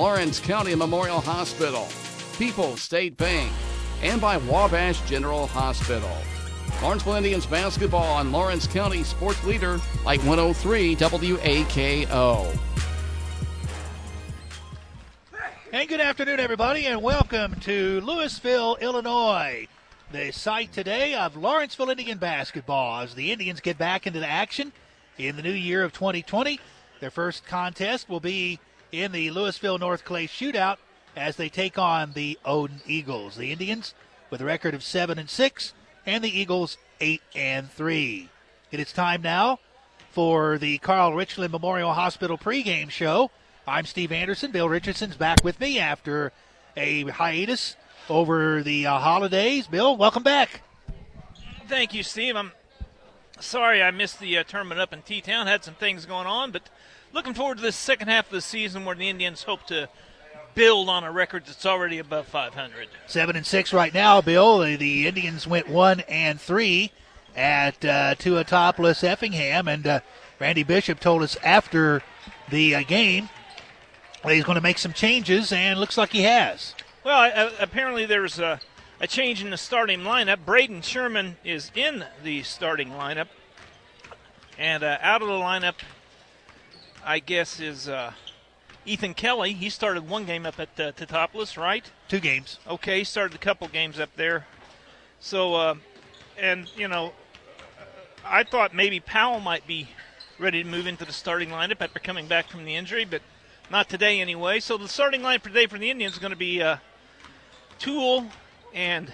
Lawrence County Memorial Hospital, People's State Bank, and by Wabash General Hospital. Lawrenceville Indians basketball on Lawrence County Sports Leader, Light 103 WAKO. And good afternoon, everybody, and welcome to Louisville, Illinois, the site today of Lawrenceville Indian basketball as the Indians get back into the action in the new year of 2020. Their first contest will be in the Louisville North Clay Shootout as they take on the Odin Eagles. The Indians with a record of 7-6, and the Eagles 8-3. It is time now for the Carl Richland Memorial Hospital pregame show. I'm Steve Anderson. Bill Richardson's back with me after a hiatus over the holidays. Bill, welcome back. Thank you, Steve. I'm sorry I missed the tournament up in T-Town. Had some things going on, but looking forward to this second half of the season where the Indians hope to build on a record that's already above 500. 7-6 right now, Bill. The Indians went 1-3 at Tuatopolis Effingham, and Randy Bishop told us after the game that he's going to make some changes, and looks like he has. Well, apparently there's a change in the starting lineup. Braden Sherman is in the starting lineup, and out of the lineup, I guess, is Ethan Kelly. He started one game up at Tuatopolis, right? 2 games. Okay, he started a couple games up there. So, I thought maybe Powell might be ready to move into the starting lineup after coming back from the injury, but not today anyway. So the starting lineup today for the Indians is going to be Toole and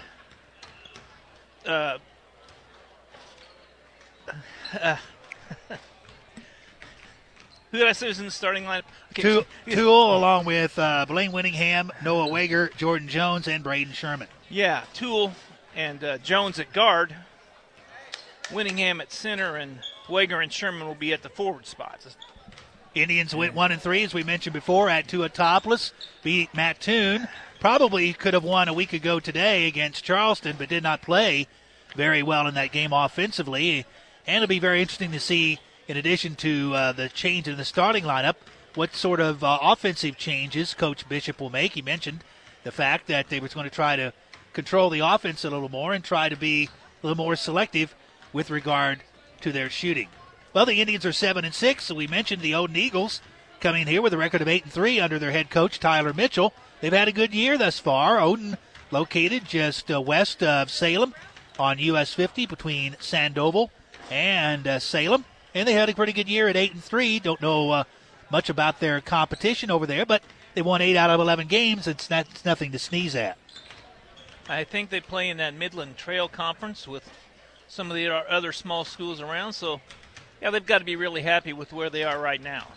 who did I say was in the starting lineup? Okay. Toole along with Blaine Winningham, Noah Wager, Jordan Jones, and Braden Sherman. Yeah, Toole and Jones at guard, Winningham at center, and Wager and Sherman will be at the forward spots. Indians went 1-3, as we mentioned before, at Tuatopolis, beat Mattoon. Probably could have won a week ago today against Charleston, but did not play very well in that game offensively. And it'll be very interesting to see, in addition to the change in the starting lineup, what sort of offensive changes Coach Bishop will make. He mentioned the fact that they were going to try to control the offense a little more and try to be a little more selective with regard to their shooting. Well, the Indians are 7-6, so we mentioned the Odin Eagles coming here with a record of 8-3 under their head coach, Tyler Mitchell. They've had a good year thus far. Odin located just west of Salem on US 50 between Sandoval and Salem. And they had a pretty good year at 8-3. Don't know much about their competition over there, but they won 8 out of 11 games. It's nothing to sneeze at. I think they play in that Midland Trail Conference with some of the other small schools around. So, yeah, they've got to be really happy with where they are right now.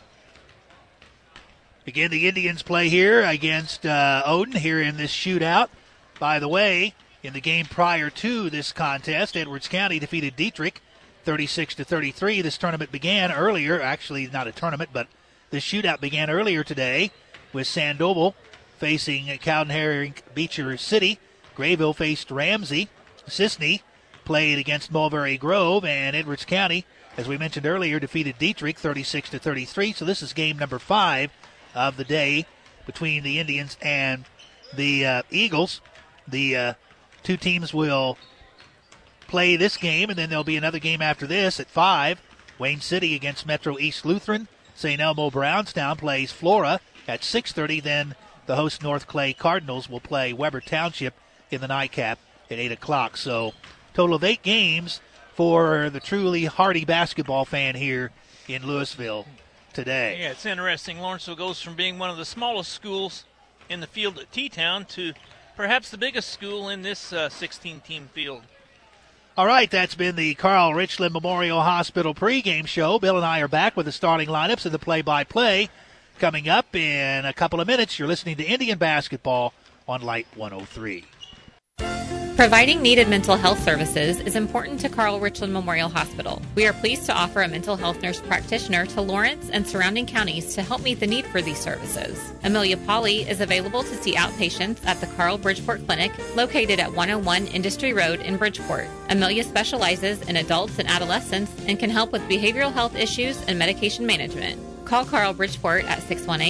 Again, the Indians play here against Odin here in this shootout. By the way, in the game prior to this contest, Edwards County defeated Dietrich 36-33. This tournament began earlier. Actually, not a tournament, but this shootout began earlier today with Sandoval facing Cowden-Herring Beecher City. Grayville faced Ramsey. Sisney played against Mulberry Grove, and Edwards County, as we mentioned earlier, defeated Dietrich 36-33. So this is game number 5 of the day between the Indians and the Eagles. The two teams will play this game, and then there'll be another game after this at 5. Wayne City against Metro East Lutheran. St. Elmo Brownstown plays Flora at 6:30. Then the host North Clay Cardinals will play Weber Township in the nightcap at 8 o'clock. So total of 8 games for the truly hardy basketball fan here in Louisville today. Yeah, it's interesting. Lawrenceville goes from being one of the smallest schools in the field at T-Town to perhaps the biggest school in this 16-team field. All right, that's been the Carl Richland Memorial Hospital pregame show. Bill and I are back with the starting lineups and the play-by-play. Coming up in a couple of minutes, you're listening to Indian Basketball on Light 103. Providing needed mental health services is important to Carl Richland Memorial Hospital. We are pleased to offer a mental health nurse practitioner to Lawrence and surrounding counties to help meet the need for these services. Amelia Pauley is available to see outpatients at the Carl Bridgeport Clinic, located at 101 Industry Road in Bridgeport. Amelia specializes in adults and adolescents and can help with behavioral health issues and medication management. Call Carl Bridgeport at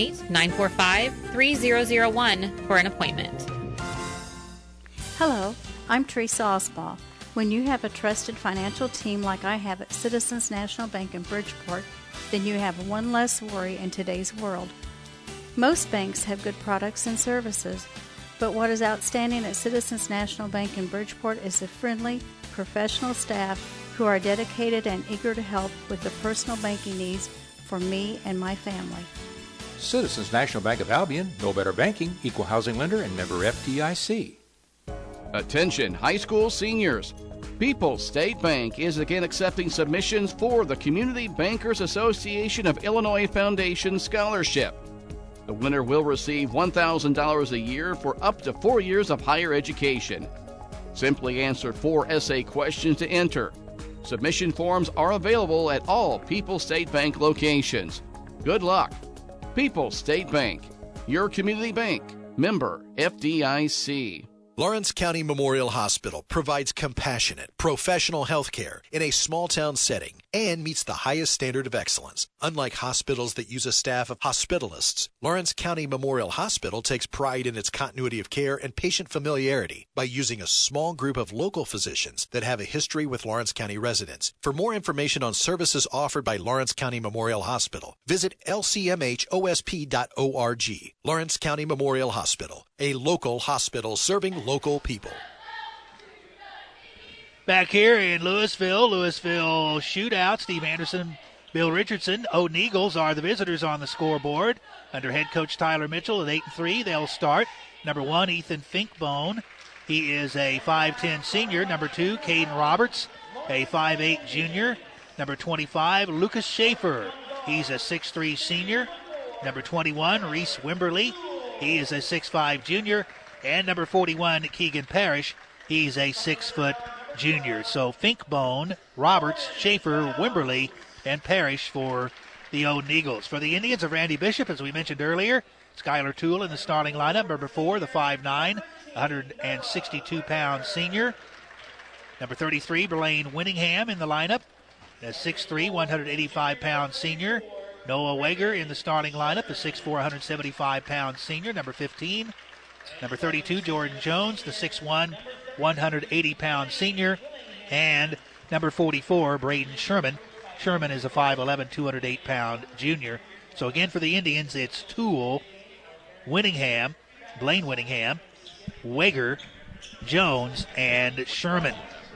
618-945-3001 for an appointment. Hello, I'm Teresa Osbaugh. When you have a trusted financial team like I have at Citizens National Bank in Bridgeport, then you have one less worry in today's world. Most banks have good products and services, but what is outstanding at Citizens National Bank in Bridgeport is the friendly, professional staff who are dedicated and eager to help with the personal banking needs for me and my family. Citizens National Bank of Albion, no better banking, equal housing lender, and member FDIC. Attention high school seniors. People's State Bank is again accepting submissions for the Community Bankers Association of Illinois Foundation Scholarship. The winner will receive $1,000 a year for up to 4 years of higher education. Simply answer 4 essay questions to enter. Submission forms are available at all People's State Bank locations. Good luck. People's State Bank, your community bank, member FDIC. Lawrence County Memorial Hospital provides compassionate, professional health care in a small-town setting and meets the highest standard of excellence. Unlike hospitals that use a staff of hospitalists, Lawrence County Memorial Hospital takes pride in its continuity of care and patient familiarity by using a small group of local physicians that have a history with Lawrence County residents. For more information on services offered by Lawrence County Memorial Hospital, visit lcmhosp.org. Lawrence County Memorial Hospital, a local hospital serving local people. Back here in Louisville shootout. Steve Anderson, Bill Richardson, Odin Eagles are the visitors on the scoreboard. Under head coach Tyler Mitchell at 8-3, they'll start. Number 1, Ethan Finkbone. He is a 5'10 senior. Number 2, Caden Roberts, a 5'8 junior. Number 25, Lucas Schaefer. He's a 6'3 senior. Number 21, Reese Wimberly. He is a 6'5 junior. And number 41, Keegan Parrish. He's a 6-foot junior. So Finkbone, Roberts, Schaefer, Wimberly, and Parrish for the Odin Eagles. For the Indians of Randy Bishop, as we mentioned earlier, Skylar Toole in the starting lineup. Number 4, the 5'9", 162-pound senior. Number 33, Blaine Winningham in the lineup. The 6'3", 185-pound senior. Noah Weger in the starting lineup, the 6'4", 175-pound senior. Number 15, number 32, Jordan Jones, the 6'1", 180-pound senior. And number 44, Braden Sherman. Sherman is a 5'11", 208-pound junior. So again for the Indians, it's Toole, Winningham, Blaine Winningham, Weger, Jones, and Sherman.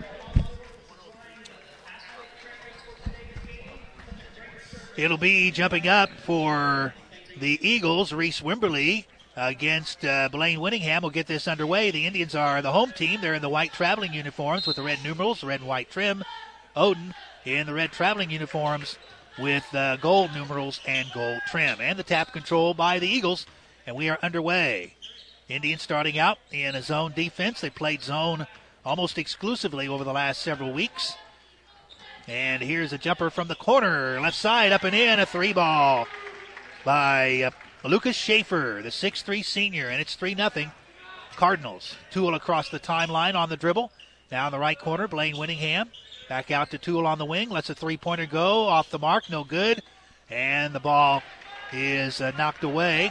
It'll be jumping up for the Eagles. Reese Wimberly against Blaine Winningham will get this underway. The Indians are the home team. They're in the white traveling uniforms with the red numerals, red and white trim. Odin in the red traveling uniforms with gold numerals and gold trim. And the tap control by the Eagles, and we are underway. Indians starting out in a zone defense. They played zone almost exclusively over the last several weeks. And here's a jumper from the corner, left side, up and in, a 3-ball by Lucas Schaefer, the 6'3 senior, and it's 3-0 Cardinals. Toole across the timeline on the dribble. Now in the right corner, Blaine Winningham. Back out to Toole on the wing, lets a three-pointer go, off the mark, no good. And the ball is knocked away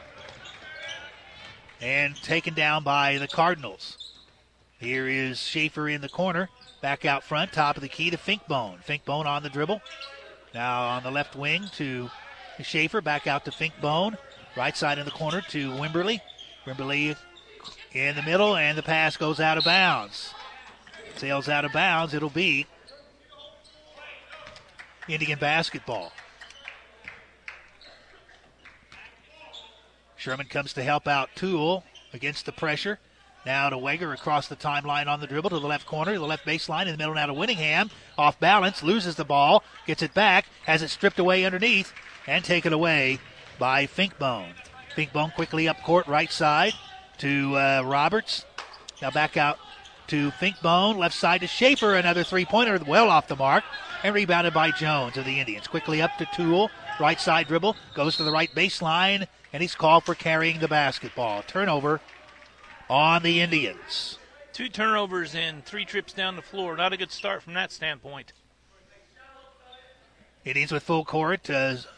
and taken down by the Cardinals. Here is Schaefer in the corner. Back out front, top of the key to Finkbone. Finkbone on the dribble. Now on the left wing to Schaefer. Back out to Finkbone. Right side in the corner to Wimberly. Wimberly in the middle, and the pass goes out of bounds. Sails out of bounds. It'll be Indian basketball. Sherman comes to help out Toole against the pressure. Now to Weger across the timeline on the dribble to the left corner, to the left baseline, in the middle now to Winningham. Off balance, loses the ball, gets it back, has it stripped away underneath, and taken away by Finkbone. Finkbone quickly up court, right side to Roberts. Now back out to Finkbone, left side to Schaefer, another three-pointer well off the mark, and rebounded by Jones of the Indians. Quickly up to Toole, right side dribble, goes to the right baseline, and he's called for carrying the basketball. Turnover on the Indians. 2 turnovers and 3 trips down the floor. Not a good start from that standpoint. Indians with full court.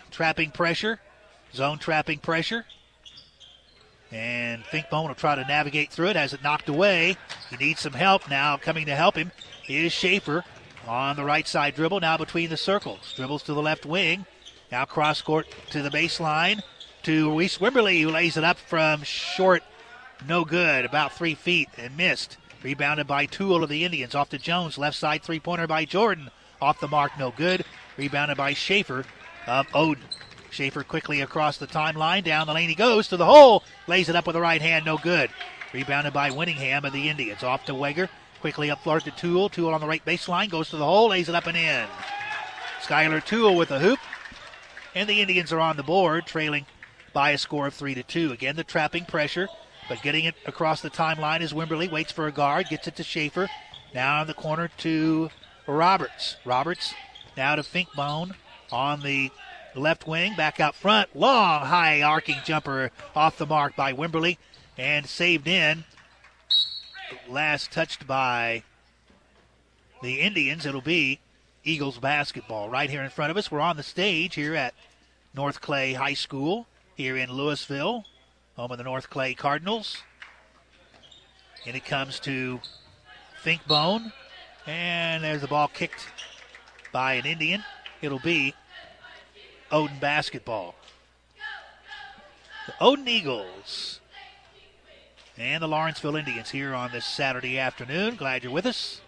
trapping pressure, zone trapping pressure. And Finkbone will try to navigate through it. Has it knocked away. He needs some help now. Coming to help him is Schaefer on the right side dribble. Now between the circles. Dribbles to the left wing. Now cross court to the baseline to Reese Wimberly, who lays it up from short. No good. About 3 feet and missed. Rebounded by Toole of the Indians. Off to Jones. Left side three-pointer by Jordan. Off the mark. No good. Rebounded by Schaefer of Odin. Schaefer quickly across the timeline. Down the lane he goes to the hole. Lays it up with the right hand. No good. Rebounded by Winningham of the Indians. Off to Weger. Quickly up floor to Toole. Toole on the right baseline. Goes to the hole. Lays it up and in. Skylar Toole with the hoop. And the Indians are on the board, trailing by a score of 3-2. Again, the trapping pressure. But getting it across the timeline is Wimberly. Waits for a guard. Gets it to Schaefer. Now in the corner to Roberts. Roberts now to Finkbone on the left wing, back out front. Long, high, arcing jumper off the mark by Wimberly and saved in. Last touched by the Indians. It'll be Eagles basketball right here in front of us. We're on the stage here at North Clay High School here in Louisville, home of the North Clay Cardinals. And it comes to Finkbone. And there's the ball kicked by an Indian. It'll be Odin basketball. The Odin Eagles and the Lawrenceville Indians here on this Saturday afternoon. Glad you're with us.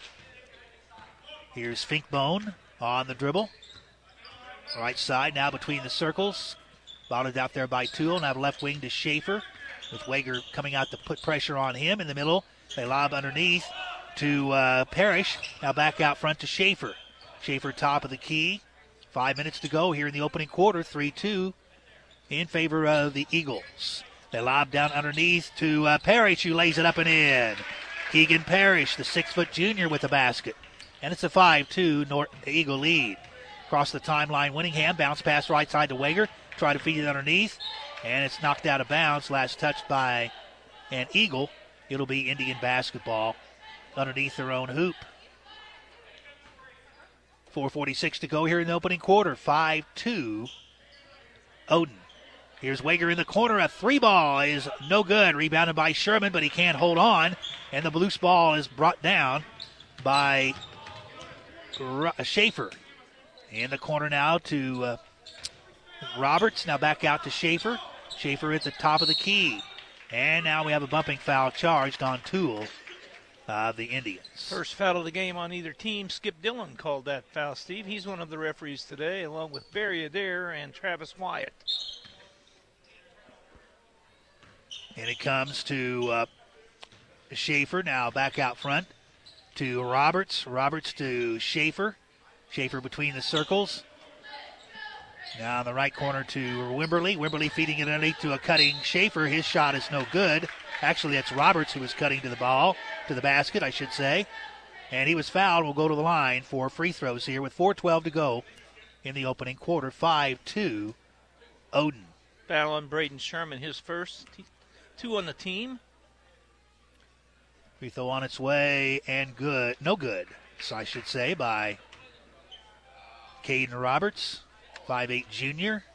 Here's Finkbone on the dribble. Right side now between the circles. Bottled out there by Toole. Now left wing to Schaefer with Weger coming out to put pressure on him. In the middle, they lob underneath to Parrish. Now back out front to Schaefer. Schaefer top of the key. 5 minutes to go here in the opening quarter. 3-2 in favor of the Eagles. They lob down underneath to Parrish, who lays it up and in. Keegan Parrish, the 6-foot junior, with the basket. And it's a 5-2 Eagle lead. Across the timeline, Winningham. Bounce pass right side to Weger. Try to feed it underneath. And it's knocked out of bounds. Last touched by an Eagle. It'll be Indian basketball underneath their own hoop. 4:46 to go here in the opening quarter. 5-2 Odin. Here's Weger in the corner. A three ball is no good. Rebounded by Sherman, but he can't hold on. And the loose ball is brought down by Schaefer. In the corner now to Roberts. Now back out to Schaefer. Schaefer at the top of the key. And now we have a bumping foul charged on Toole of the Indians. First foul of the game on either team. Skip Dillon called that foul, Steve. He's one of the referees today, along with Barry Adair and Travis Wyatt. And it comes to Schaefer now back out front to Roberts. Roberts to Schaefer. Schaefer between the circles. Now in the right corner to Wimberly. Wimberly feeding it underneath to a cutting Schaefer. His shot is no good. Actually, that's Roberts who was cutting to the ball, to the basket, I should say. And he was fouled. Will go to the line for free throws here with 4:12 to go in the opening quarter. 5-2 Odin. Foul on Braden Sherman, his first. 2 on the team. Free throw on its way and good. No good, so I should say, by Caden Roberts, 5'8" junior.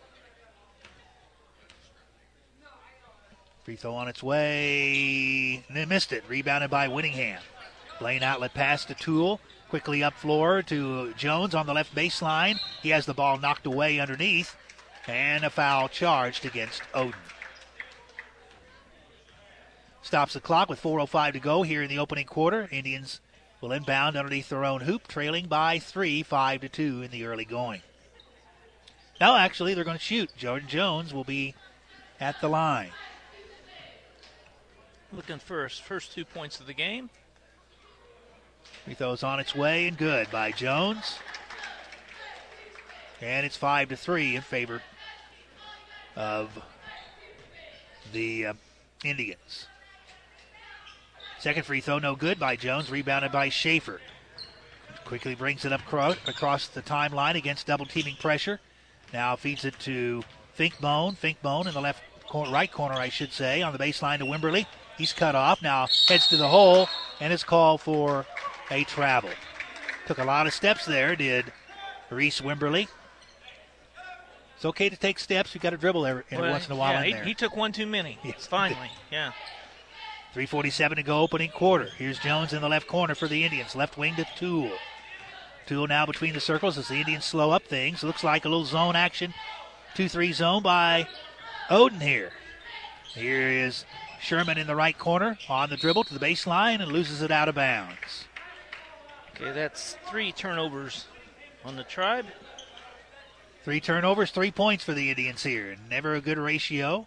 Free throw on its way. And they missed it. Rebounded by Winningham. Lane outlet pass to Toole. Quickly up floor to Jones on the left baseline. He has the ball knocked away underneath. And a foul charged against Odin. Stops the clock with 4:05 to go here in the opening quarter. Indians will inbound underneath their own hoop, trailing by 3, 5-2 in the early going. Now, actually, they're going to shoot. Jordan Jones will be at the line. Looking for his first 2 points of the game. Free throw's on its way and good by Jones. And it's 5-3 in favor of the Indians. Second free throw, no good by Jones. Rebounded by Schaefer. Quickly brings it up across the timeline against double teaming pressure. Now feeds it to Finkbone. Finkbone in the right corner, I should say, on the baseline to Wimberly. He's cut off. Now heads to the hole and is called for a travel. Took a lot of steps there, did Reese Wimberly. It's okay to take steps. You've got to dribble every once in a while in there. He took one too many. Yes. Finally, yeah. 3:47 to go, opening quarter. Here's Jones in the left corner for the Indians. Left wing to Toole. Toole now between the circles as the Indians slow up things. Looks like a little zone action. 2-3 zone by Oden here. Here is Sherman in the right corner on the dribble to the baseline and loses it out of bounds. Okay, that's 3 turnovers on the Tribe. 3 turnovers, 3 points for the Indians here. Never a good ratio.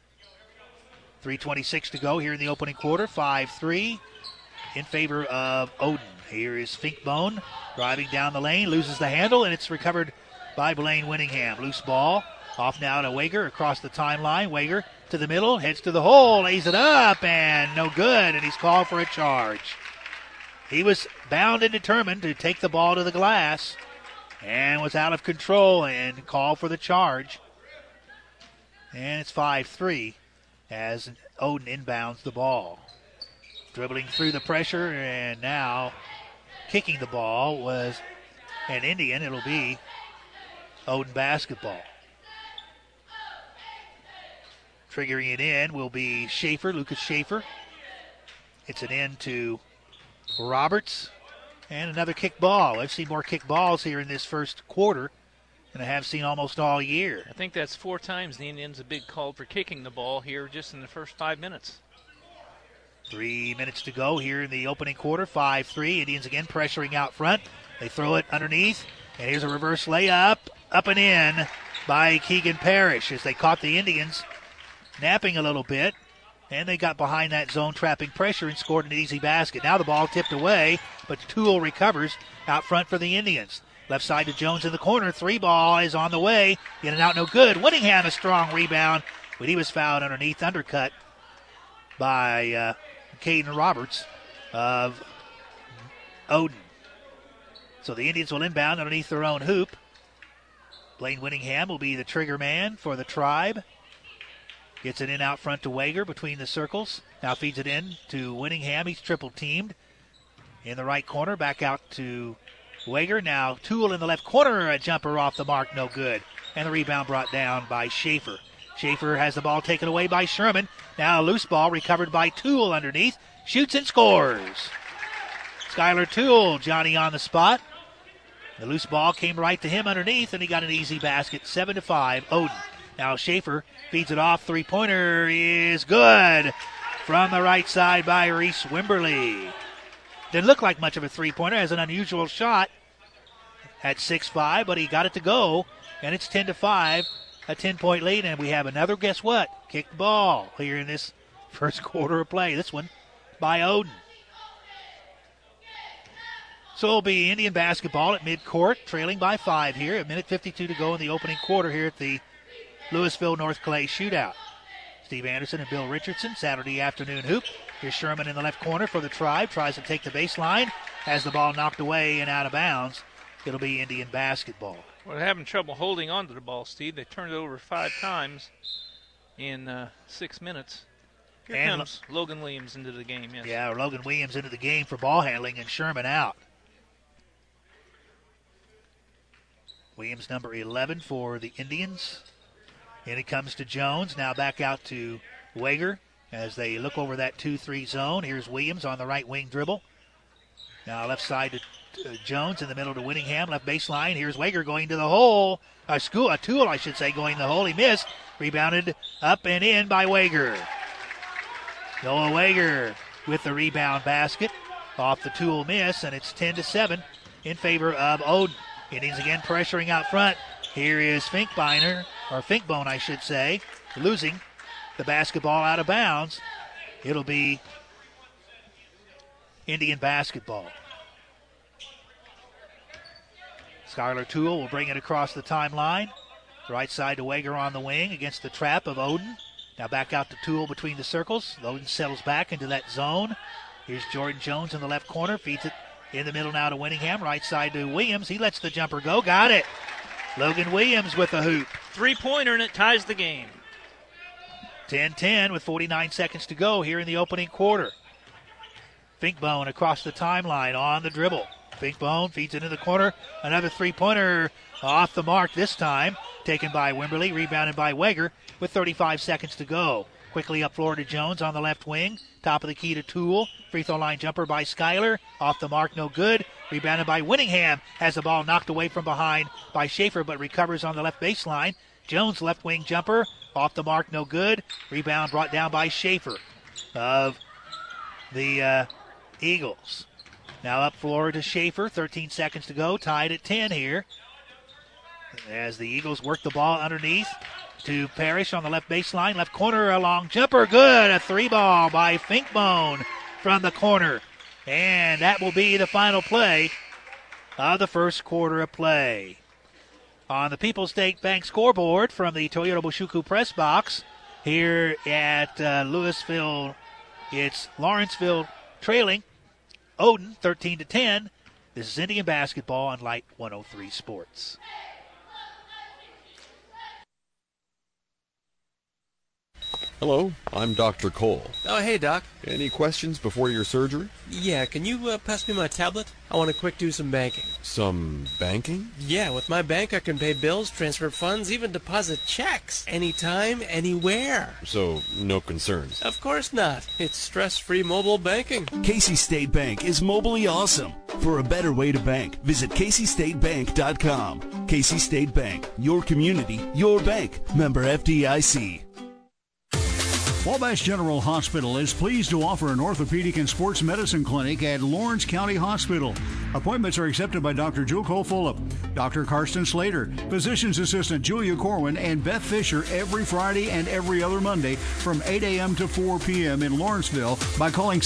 3:26 to go here in the opening quarter. 5-3 in favor of Oden. Here is Finkbone driving down the lane, loses the handle, and it's recovered by Blaine Winningham. Loose ball. Off now to Wager across the timeline. Wager to the middle, heads to the hole, lays it up, and no good, and he's called for a charge. He was bound and determined to take the ball to the glass and was out of control and called for the charge. And it's 5-3 as Oden inbounds the ball. Dribbling through the pressure and now kicking the ball was an Indian. It'll be Oden basketball. Triggering it in will be Schaefer, Lucas Schaefer. It's an end to Roberts. And another kick ball. I've seen more kick balls here in this first quarter than I have seen almost all year. I think that's 4 times the Indians have been called for kicking the ball here just in the first 5 minutes. 3 minutes to go here in the opening quarter. 5-3. Indians again pressuring out front. They throw it underneath. And here's a reverse layup. Up and in by Keegan Parrish as they caught the Indians napping a little bit. And they got behind that zone trapping pressure and scored an easy basket. Now the ball tipped away, but Toole recovers out front for the Indians. Left side to Jones in the corner. 3 ball is on the way. In and out, no good. Winningham a strong rebound, but he was fouled underneath, undercut by Caden Roberts of Oden. So the Indians will inbound underneath their own hoop. Blaine Winningham will be the trigger man for the Tribe. Gets it in out front to Wager between the circles. Now feeds it in to Winningham. He's triple teamed in the right corner. Back out to Wager. Now Toole in the left corner. A jumper off the mark. No good. And the rebound brought down by Schaefer. Schaefer has the ball taken away by Sherman. Now a loose ball recovered by Toole underneath. Shoots and scores. Skylar Toole, Johnny on the spot. The loose ball came right to him underneath, and he got an easy basket. 7-5, Oden. Now Schaefer feeds it off. 3-pointer is good from the right side by Reese Wimberly. Didn't look like much of a 3-pointer. Has an unusual shot at 6'5", but he got it to go, and it's 10-5, a 10-point lead. And we have another, guess what, kicked ball here in this first quarter of play. This one by Oden. So it'll be Indian basketball at midcourt, trailing by 5 here. 1:52 to go in the opening quarter here at the Louisville North Clay shootout. Steve Anderson and Bill Richardson, Saturday afternoon hoop. Here's Sherman in the left corner for the Tribe. Tries to take the baseline. Has the ball knocked away and out of bounds. It'll be Indian basketball. Well, they're having trouble holding on to the ball, Steve. They turned it over 5 times in 6 minutes. Here comes Logan Williams into the game, yes. Yeah, Logan Williams into the game for ball handling and Sherman out. Williams number 11 for the Indians. In it comes to Jones. Now back out to Wager as they look over that 2-3 zone. Here's Williams on the right wing dribble. Now left side to Jones, in the middle to Winningham. Left baseline. Here's Wager going to the hole. Toole, I should say, going to the hole. He missed. Rebounded up and in by Wager. Noah Wager with the rebound basket off the Toole miss, and it's 10-7 in favor of Oden. Indians again pressuring out front. Here is Finkbone, I should say, losing the basketball out of bounds. It'll be Indian basketball. Skylar Toole will bring it across the timeline. Right side to Wager on the wing against the trap of Oden. Now back out to Toole between the circles. Oden settles back into that zone. Here's Jordan Jones in the left corner. Feeds it in the middle now to Winningham. Right side to Williams. He lets the jumper go. Got it. Logan Williams with the hoop. 3-pointer, and it ties the game. 10-10 with 49 seconds to go here in the opening quarter. Finkbone across the timeline on the dribble. Big Bone feeds it in the corner. Another three-pointer off the mark this time. Taken by Wimberly, rebounded by Weger with 35 seconds to go. Quickly up floor to Jones on the left wing. Top of the key to Toole. Free throw line jumper by Schuyler. Off the mark, no good. Rebounded by Winningham. Has the ball knocked away from behind by Schaefer, but recovers on the left baseline. Jones left wing jumper. Off the mark, no good. Rebound brought down by Schaefer of the Eagles. Now up floor to Schaefer. 13 seconds to go. Tied at 10 here. As the Eagles work the ball underneath to Parrish on the left baseline. Left corner, a long jumper. Good. A three ball by Finkbone from the corner. And that will be the final play of the first quarter of play. On the People's State Bank scoreboard from the Toyota Boshuku press box here at Louisville, it's Lawrenceville trailing Odin 13-10. This is Indian basketball on Light 103 Sports. Hello, I'm Dr. Cole. Oh, hey, Doc. Any questions before your surgery? Yeah, can you pass me my tablet? I want to quick do some banking. Some banking? Yeah, with my bank I can pay bills, transfer funds, even deposit checks. Anytime, anywhere. So, no concerns? Of course not. It's stress-free mobile banking. Casey State Bank is mobilely awesome. For a better way to bank, visit CaseyStateBank.com. Casey State Bank, your community, your bank. Member FDIC. Wabash General Hospital is pleased to offer an orthopedic and sports medicine clinic at Lawrence County Hospital. Appointments are accepted by Dr. Joe Cole-Fulop, Dr. Karsten Slater, Physician's Assistant Julia Corwin, and Beth Fisher every Friday and every other Monday from 8 a.m. to 4 p.m. in Lawrenceville by calling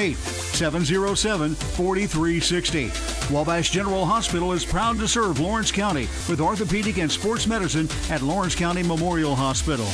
618-707-4360. Wabash General Hospital is proud to serve Lawrence County with orthopedic and sports medicine at Lawrence County Memorial Hospital.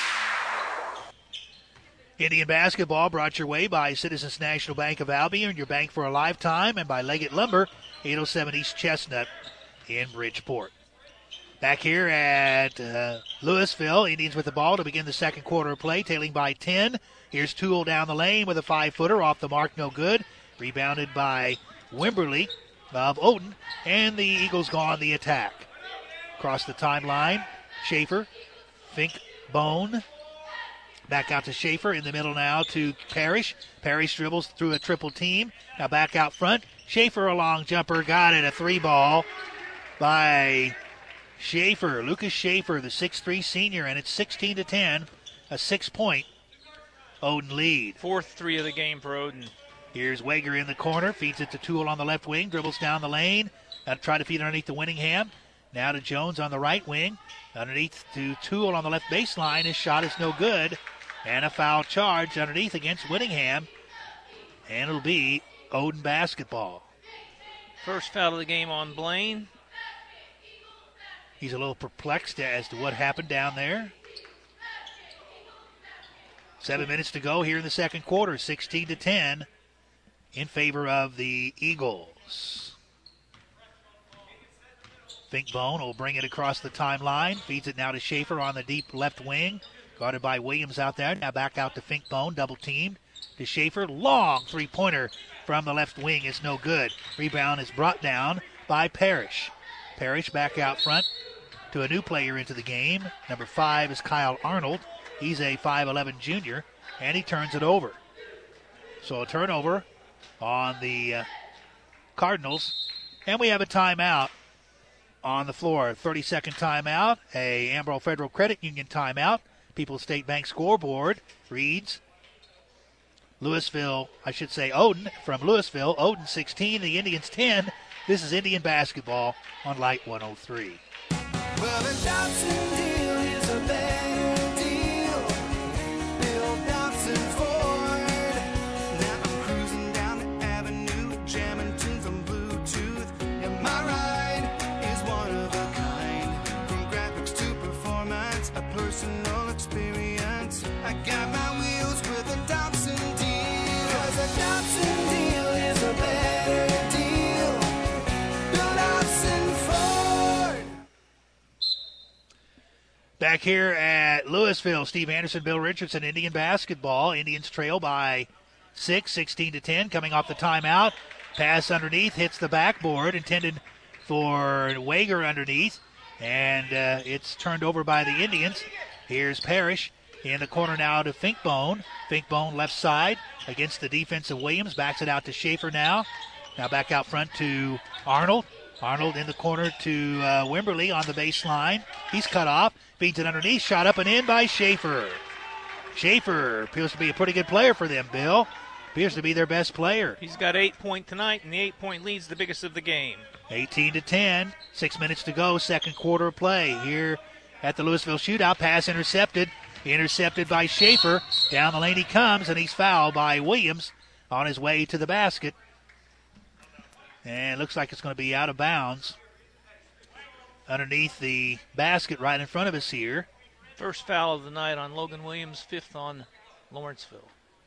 Indian basketball brought your way by Citizens National Bank of Albion, your bank for a lifetime, and by Leggett Lumber, 807 East Chestnut in Bridgeport. Back here at Louisville, Indians with the ball to begin the second quarter of play, tailing by 10. Here's Toole down the lane with a 5-footer, off the mark, no good. Rebounded by Wimberly of Odin, and the Eagles go on the attack. Across the timeline, Schaefer, Finkbone. Back out to Schaefer in the middle now to Parrish. Parrish dribbles through a triple team. Now back out front. Schaefer a long jumper. Got it. A three ball by Schaefer. Lucas Schaefer, the 6'3 senior, and it's 16-10. A 6-point Odin lead. Fourth three of the game for Odin. Here's Weger in the corner. Feeds it to Toole on the left wing. Dribbles down the lane. Now to try to feed underneath to Winningham. Now to Jones on the right wing. Underneath to Toole on the left baseline. His shot is no good. And a foul charge underneath against Winningham. And it'll be Odin basketball. First foul of the game on Blaine. He's a little perplexed as to what happened down there. 7 minutes to go here in the second quarter. 16-10 in favor of the Eagles. Finkbone will bring it across the timeline. Feeds it now to Schaefer on the deep left wing. Guarded by Williams out there. Now back out to Finkbone. Double teamed to Schaefer. Long three-pointer from the left wing is no good. Rebound is brought down by Parrish. Parrish back out front to a new player into the game. Number 5 is Kyle Arnold. He's a 5'11 junior, and he turns it over. So a turnover on the Cardinals. And we have a timeout on the floor. 30-second timeout. A Ambro Federal Credit Union timeout. People's State Bank scoreboard reads Odin from Louisville. Odin 16, the Indians 10. This is Indian basketball on Light 103. Well, the Dobson deal is a better deal. Bill Dobson Ford. Now I'm cruising down the avenue, jamming tunes on Bluetooth. Yeah, my ride is one of a kind. From graphics to performance, a personal experience. I got my wheels with a Dobson deal. 'Cause a Dobson deal is a better deal. Bill Dobson Ford. Back here at Louisville, Steve Anderson, Bill Richardson, Indian basketball. Indians trail by 6, 16-10, coming off the timeout. Pass underneath, hits the backboard, intended for Wager underneath, and it's turned over by the Indians. Here's Parrish in the corner now to Finkbone. Finkbone left side against the defense of Williams, backs it out to Schaefer now. Now back out front to Arnold. Arnold in the corner to Wimberly on the baseline. He's cut off, feeds it underneath, shot up and in by Schaefer. Schaefer appears to be a pretty good player for them, Bill. Appears to be their best player. He's got 8 points tonight, and the 8-point lead's the biggest of the game. 18-10, 6 minutes to go, second quarter of play here at the Louisville Shootout. Pass intercepted by Schaefer. Down the lane he comes, and he's fouled by Williams on his way to the basket. And it looks like it's going to be out of bounds underneath the basket right in front of us here. First foul of the night on Logan Williams, fifth on Lawrenceville.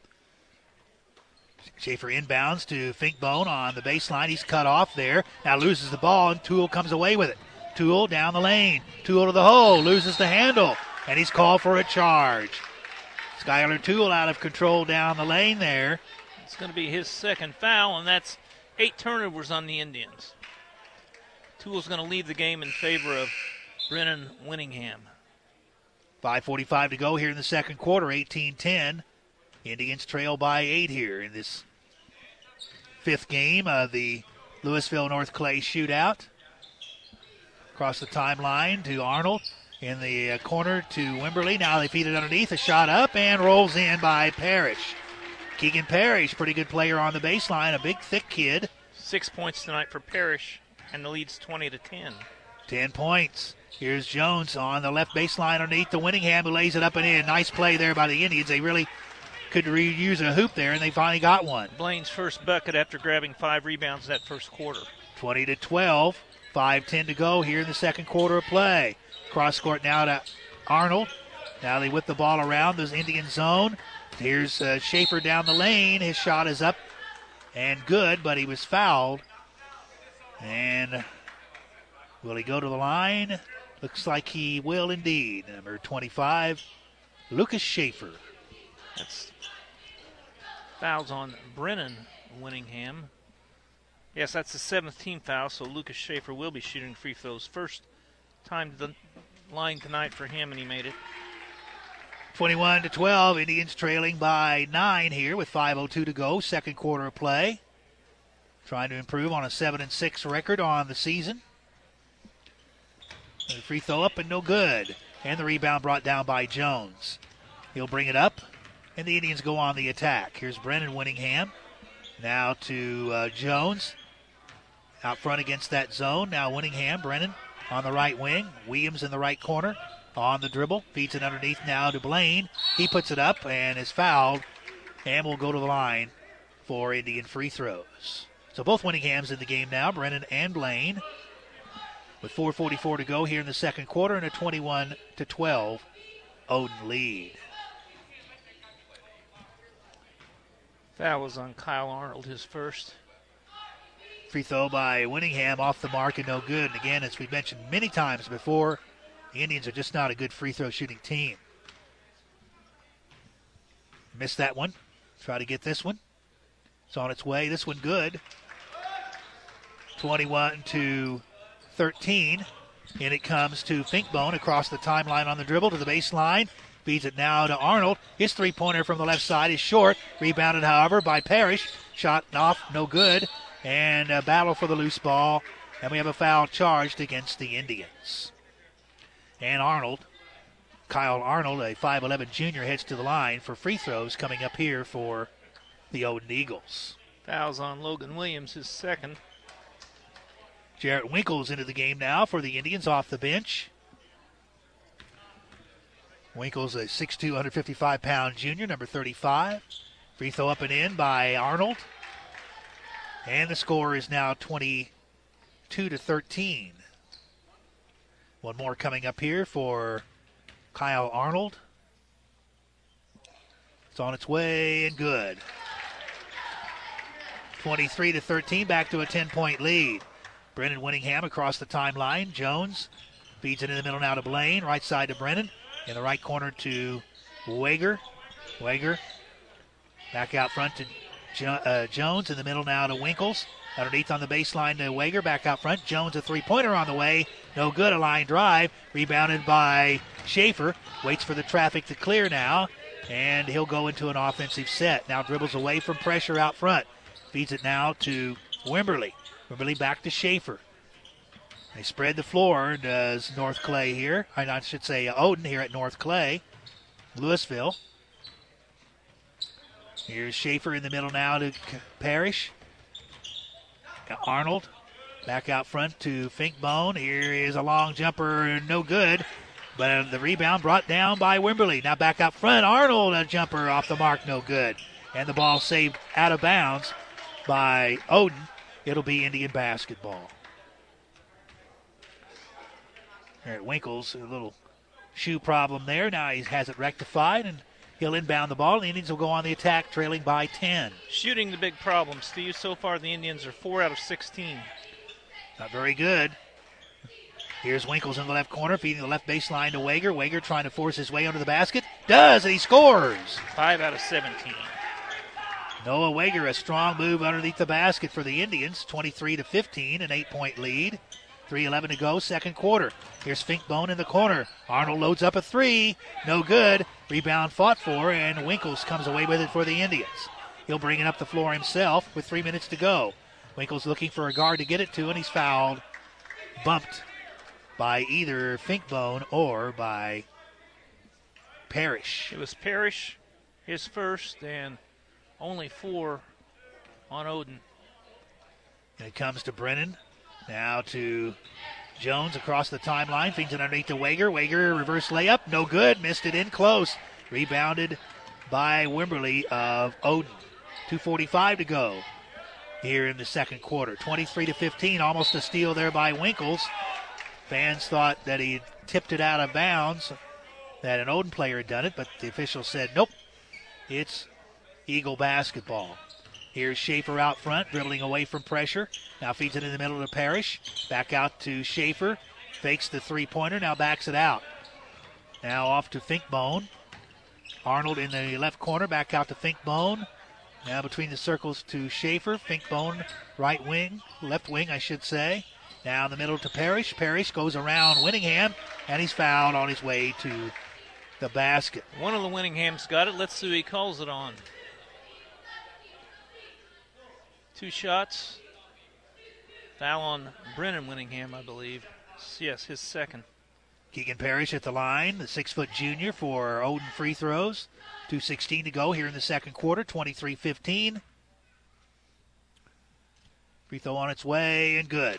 Schaefer inbounds to Finkbone on the baseline. He's cut off there. Now loses the ball, and Toole comes away with it. Toole down the lane. Toole to the hole. Loses the handle. And he's called for a charge. Skylar Toole out of control down the lane there. It's going to be his second foul, and that's 8 turnovers on the Indians. Toole's going to leave the game in favor of Brennan Winningham. 5:45 to go here in the second quarter, 18-10. Indians trail by 8 here in this fifth game of the Louisville North Clay Shootout. Across the timeline to Arnold in the corner to Wimberly. Now they feed it underneath, a shot up and rolls in by Parrish. Keegan Parrish, pretty good player on the baseline, a big, thick kid. 6 points tonight for Parrish, and the lead's 20-10. 10 points. Here's Jones on the left baseline underneath to Winningham, who lays it up and in. Nice play there by the Indians. They really could reuse a hoop there, and they finally got one. Blaine's first bucket after grabbing 5 rebounds that first quarter. 20-12, 5:10 to go here in the second quarter of play. Cross court now to Arnold. Now they whip the ball around this Indian zone. Here's Schaefer down the lane. His shot is up and good, but he was fouled. And will he go to the line? Looks like he will indeed. Number 25, Lucas Schaefer. That's fouls on Brennan Winningham. Yes, that's the 7th team foul, so Lucas Schaefer will be shooting free throws. First time to the line tonight for him, and he made it. 21-12, Indians trailing by 9 here with 5:02 to go, second quarter of play. Trying to improve on a 7-6 record on the season. The free throw up and no good. And the rebound brought down by Jones. He'll bring it up, and the Indians go on the attack. Here's Brennan Winningham. Now to Jones. Out front against that zone. Now Winningham, Brennan on the right wing. Williams in the right corner. On the dribble. Feeds it underneath now to Blaine. He puts it up and is fouled. And will go to the line for Indian free throws. So both Winninghams in the game now, Brennan and Blaine. With 4:44 to go here in the second quarter and a 21-12 Odin lead. Foul was on Kyle Arnold, his first. Free throw by Winningham off the mark and no good. And again, as we've mentioned many times before, the Indians are just not a good free throw shooting team. Missed that one. Try to get this one. It's on its way. This one good. 21-13. In it comes to Finkbone across the timeline on the dribble to the baseline. Feeds it now to Arnold. His three-pointer from the left side is short. Rebounded, however, by Parrish. Shot off, no good. And a battle for the loose ball. And we have a foul charged against the Indians. And Arnold, Kyle Arnold, a 5'11 junior, heads to the line for free throws coming up here for the Odin Eagles. Fouls on Logan Williams, his second. Jarrett Winkle's into the game now for the Indians off the bench. Winkle's a 6'2", 155-pound junior, number 35. Free throw up and in by Arnold. And the score is now 22-13. One more coming up here for Kyle Arnold. It's on its way and good. 23-13, back to a 10-point lead. Brennan Winningham across the timeline. Jones feeds it in the middle now to Blaine. Right side to Brennan. In the right corner to Wager. Wager back out front to Jones in the middle now to Winkles. Underneath on the baseline to Wager. Back out front. Jones a three-pointer on the way. No good. A line drive. Rebounded by Schaefer. Waits for the traffic to clear now. And he'll go into an offensive set. Now dribbles away from pressure out front. Feeds it now to Wimberly. Wimberly back to Schaefer. They spread the floor, does North Clay here. I should say Odin here at North Clay. Louisville. Here's Schaefer in the middle now to Parrish. Arnold back out front to Finkbone. Here is a long jumper, no good. But the rebound brought down by Wimberly. Now back out front, Arnold, a jumper off the mark, no good. And the ball saved out of bounds by Odin. It'll be Indian basketball. All right, Winkles, a little shoe problem there. Now he has it rectified, and he'll inbound the ball. The Indians will go on the attack, trailing by 10. Shooting the big problem, Steve. So far, the Indians are 4 out of 16. Not very good. Here's Winkles in the left corner, feeding the left baseline to Wager. Wager trying to force his way under the basket. Does, and he scores. 5 out of 17. Noah Wager, a strong move underneath the basket for the Indians. 23-15, an 8-point lead. 3:11 to go, second quarter. Here's Finkbone in the corner. Arnold loads up a three. No good. Rebound fought for, and Winkles comes away with it for the Indians. He'll bring it up the floor himself with 3 minutes to go. Winkles looking for a guard to get it to, and he's fouled. Bumped by either Finkbone or by Parrish. It was Parrish, his first, and only 4 on Odin. And it comes to Brennan. Now to Jones across the timeline. Feeds it underneath to Wager. Wager, reverse layup. No good. Missed it in close. Rebounded by Wimberly of Odin. 2:45 to go here in the second quarter. 23-15. Almost a steal there by Winkles. Fans thought that he tipped it out of bounds, that an Odin player had done it, but the official said, nope, it's Eagle basketball. Here's Schaefer out front, dribbling away from pressure. Now feeds it in the middle to Parrish. Back out to Schaefer. Fakes the three-pointer, now backs it out. Now off to Finkbone. Arnold in the left corner, back out to Finkbone. Now between the circles to Schaefer. Finkbone, right wing, left wing, I should say. Now in the middle to Parrish. Parrish goes around Winningham, and he's fouled on his way to the basket. One of the Winninghams got it. Let's see who he calls it on. 2 shots. Foul on Brennan Winningham, I believe. Yes, his second. Keegan Parrish at the line, the 6-foot junior for Odin free throws. 2:16 to go here in the second quarter, 23-15. Free throw on its way and good.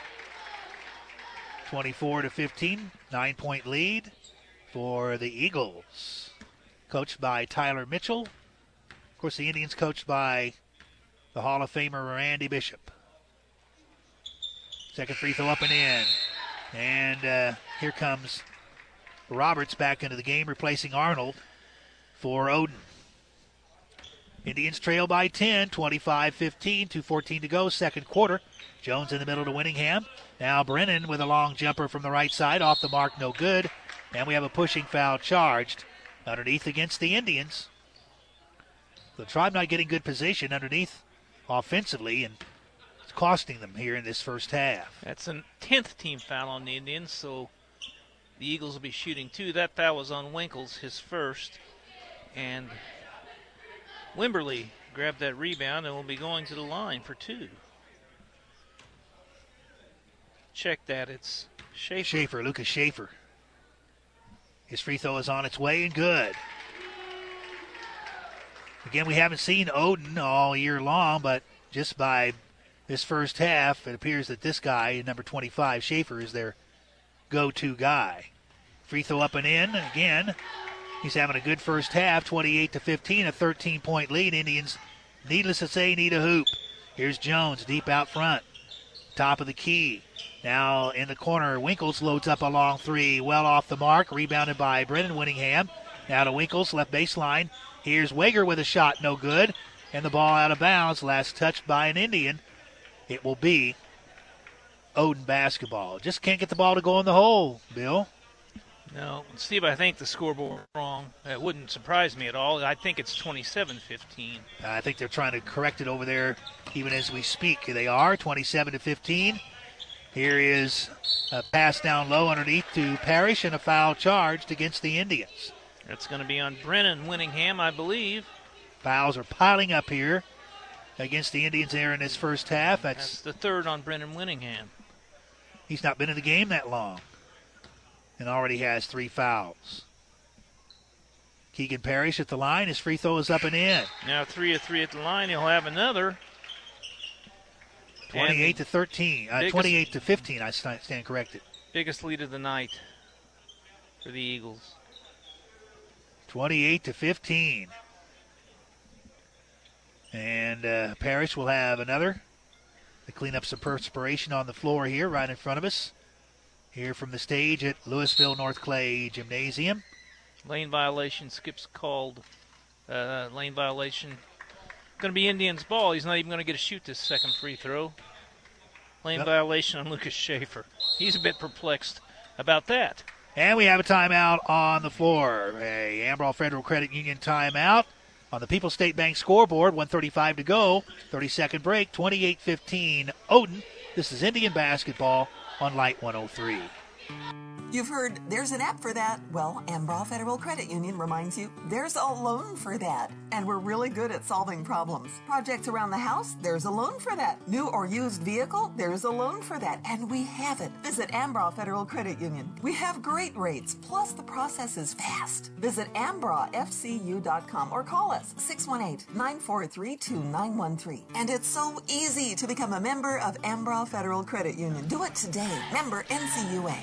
24-15, 9-point lead for the Eagles. Coached by Tyler Mitchell. Of course, the Indians coached by the Hall of Famer Randy Bishop. Second free throw up and in. And here comes Roberts back into the game, replacing Arnold for Odin. Indians trail by 10, 25-15, 2:14 to go, second quarter. Jones in the middle to Winningham. Now Brennan with a long jumper from the right side, off the mark, no good. And we have a pushing foul charged underneath against the Indians. The Tribe not getting good position underneath offensively, and it's costing them here in this first half. That's a 10th team foul on the Indians, so the Eagles will be shooting 2. That foul was on Winkles, his first. And Wimberly grabbed that rebound and will be going to the line for 2. Check that, it's Schaefer. Lucas Schaefer. His free throw is on its way and good. Again, we haven't seen Odin all year long, but just by this first half, it appears that this guy, number 25, Schaefer, is their go-to guy. Free throw up and in. Again, he's having a good first half, 28-15, a 13-point lead. Indians, needless to say, need a hoop. Here's Jones deep out front. Top of the key. Now in the corner, Winkles loads up a long three. Well off the mark. Rebounded by Brennan Winningham. Now to Winkles, left baseline. Here's Wager with a shot, no good. And the ball out of bounds. Last touched by an Indian. It will be Odin basketball. Just can't get the ball to go in the hole, Bill. No, Steve, I think the scoreboard is wrong. It wouldn't surprise me at all. I think it's 27-15. I think they're trying to correct it over there even as we speak. They are 27-15. Here is a pass down low underneath to Parrish and a foul charged against the Indians. That's going to be on Brennan Winningham, I believe. Fouls are piling up here against the Indians there in this first half. That's the third on Brennan Winningham. He's not been in the game that long and already has 3 fouls. Keegan Parrish at the line. His free throw is up and in. Now 3 of 3 at the line. He'll have another. 28-13. 28-15, I stand corrected. Biggest lead of the night for the Eagles. 28-15. And Parrish will have another to clean up some perspiration on the floor here right in front of us. Here from the stage at Louisville North Clay Gymnasium. Lane violation. Skip's called lane violation. Going to be Indians' ball. He's not even going to get to shoot this second free throw. Lane violation on Lucas Schaefer. He's a bit perplexed about that. And we have a timeout on the floor. A Ambrall Federal Credit Union timeout on the People's State Bank scoreboard. 1:35 to go. 30-second break. 28-15 Odin. This is Indian basketball on Light 103. You've heard there's an app for that. Well, Ambrall Federal Credit Union reminds you there's a loan for that. And we're really good at solving problems. Projects around the house, there's a loan for that. New or used vehicle, there's a loan for that. And we have it. Visit Ambrall Federal Credit Union. We have great rates, plus the process is fast. Visit ambrawfcu.com or call us 618-943-2913. And it's so easy to become a member of Ambrall Federal Credit Union. Do it today. Member NCUA.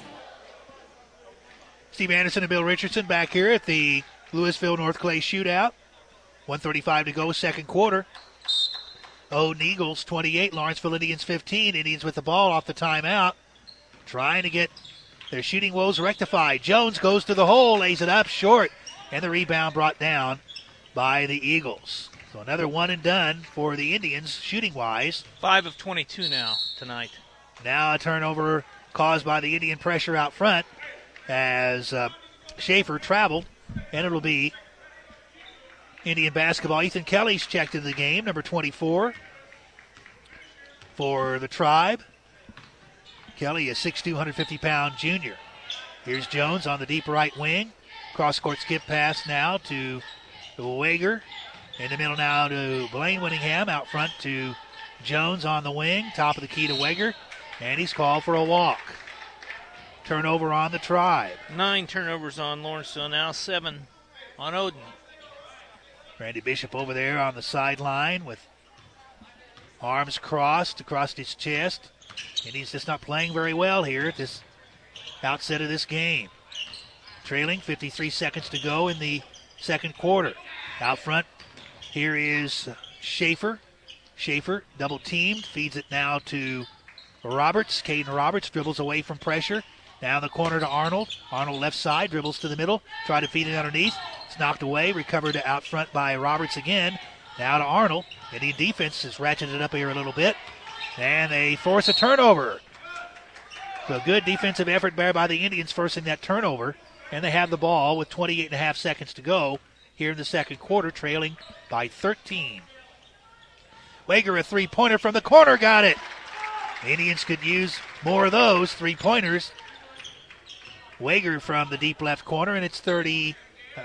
Steve Anderson and Bill Richardson back here at the Louisville North Clay shootout. 1:35 to go, second quarter. Odin Eagles 28, Lawrenceville Indians 15. Indians with the ball off the timeout, trying to get their shooting woes rectified. Jones goes to the hole, lays it up short, and the rebound brought down by the Eagles. So another one and done for the Indians shooting-wise. 5 of 22 now tonight. Now a turnover caused by the Indian pressure out front as Schaefer traveled, and it'll be Indian basketball. Ethan Kelly's checked into the game, number 24 for the Tribe. Kelly, a 6'2", 150-pound junior. Here's Jones on the deep right wing. Cross-court skip pass now to Wager. In the middle now to Blaine Winningham. Out front to Jones on the wing. Top of the key to Wager. And he's called for a walk. Turnover on the Tribe. 9 turnovers on Lawrenceville now, 7 on Odin. Randy Bishop over there on the sideline with arms crossed across his chest. And he's just not playing very well here at this outset of this game. Trailing 53 seconds to go in the second quarter. Out front, here is Schaefer. Schaefer double teamed, feeds it now to Roberts. Caden Roberts dribbles away from pressure. Down the corner to Arnold. Arnold left side, dribbles to the middle. Try to feed it underneath. It's knocked away. Recovered out front by Roberts again. Now to Arnold. Indian defense has ratcheted up here a little bit. And they force a turnover. So good defensive effort there by the Indians forcing that turnover. And they have the ball with 28.5 seconds to go here in the second quarter, trailing by 13. Wager, a three-pointer from the corner, got it. The Indians could use more of those three-pointers. Wager from the deep left corner, and it's 28-18,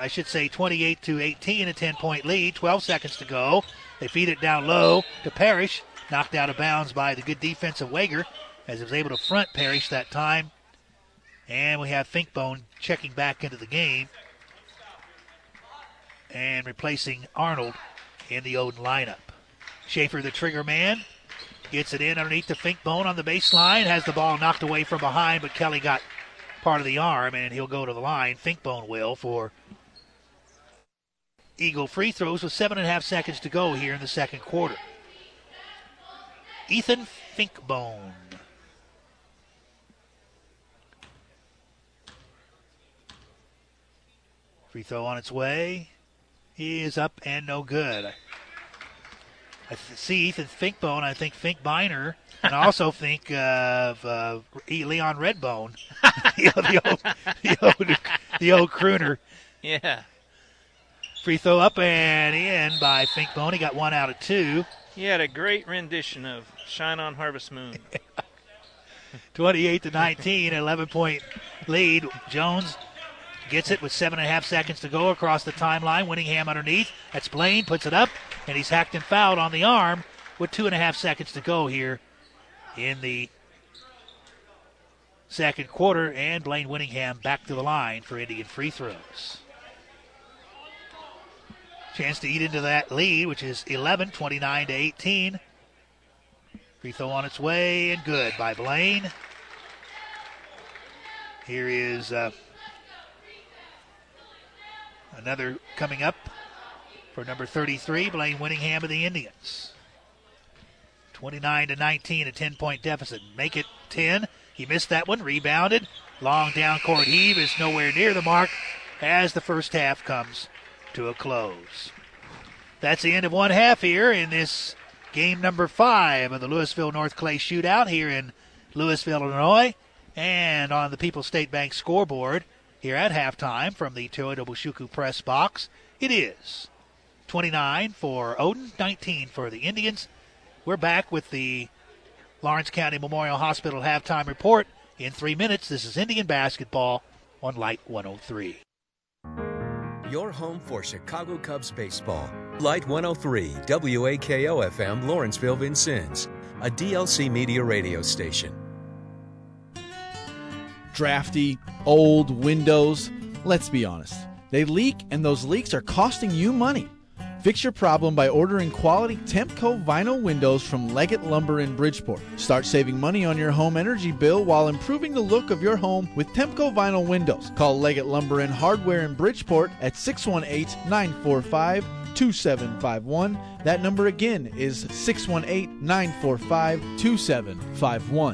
a 10-point lead. 12 seconds to go. They feed it down low to Parrish. Knocked out of bounds by the good defense of Wager, as he was able to front Parrish that time. And we have Finkbone checking back into the game and replacing Arnold in the Odin lineup. Schaefer, the trigger man, gets it in underneath the Finkbone on the baseline. Has the ball knocked away from behind, but Kelly got part of the arm, and he'll go to the line. Finkbone will for Eagle free throws with 7.5 seconds to go here in the second quarter. Ethan Finkbone. Free throw on its way. He is up and no good. I see Ethan Finkbone. I think Fink Biner. And I also think of Leon Redbone, the old crooner. Yeah. Free throw up and in by Finkbone. He got 1 out of 2. He had a great rendition of Shine On Harvest Moon. 28-19, 11-point lead. Jones gets it with 7.5 seconds to go across the timeline. Winningham underneath. That's Blaine, puts it up, and he's hacked and fouled on the arm with 2.5 seconds to go here in the second quarter. And Blaine Winningham back to the line for Indian free throws. Chance to eat into that lead, which is 11, 29-18. Free throw on its way and good by Blaine. Here is another coming up for number 33, Blaine Winningham of the Indians. 29-19, a 10-point deficit. Make it 10. He missed that one, rebounded. Long down court heave is nowhere near the mark as the first half comes to a close. That's the end of one half here in this game number 5 of the Louisville North Clay Shootout here in Louisville, Illinois. And on the People's State Bank scoreboard here at halftime from the Toyota Bushuku press box, it is 29 for Odin, 19 for the Indians. We're back with the Lawrence County Memorial Hospital halftime report in 3 minutes. This is Indian basketball on Light 103. Your home for Chicago Cubs baseball. Light 103, WAKO-FM, Lawrenceville, Vincennes, a DLC Media radio station. Drafty, old windows. Let's be honest. They leak, and those leaks are costing you money. Fix your problem by ordering quality Tempco vinyl windows from Leggett Lumber in Bridgeport. Start saving money on your home energy bill while improving the look of your home with Tempco vinyl windows. Call Leggett Lumber and Hardware in Bridgeport at 618-945-2751. That number again is 618-945-2751.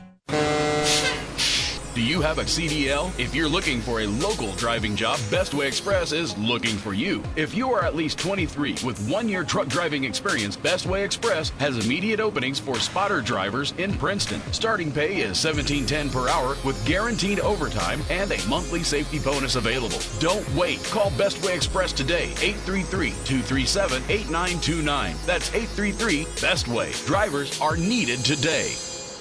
Do you have a CDL? If you're looking for a local driving job, Bestway Express is looking for you. If you are at least 23 with 1-year truck driving experience, Bestway Express has immediate openings for spotter drivers in Princeton. Starting pay is $17.10 per hour with guaranteed overtime and a monthly safety bonus available. Don't wait. Call Bestway Express today, 833-237-8929. That's 833-BESTWAY. Drivers are needed today.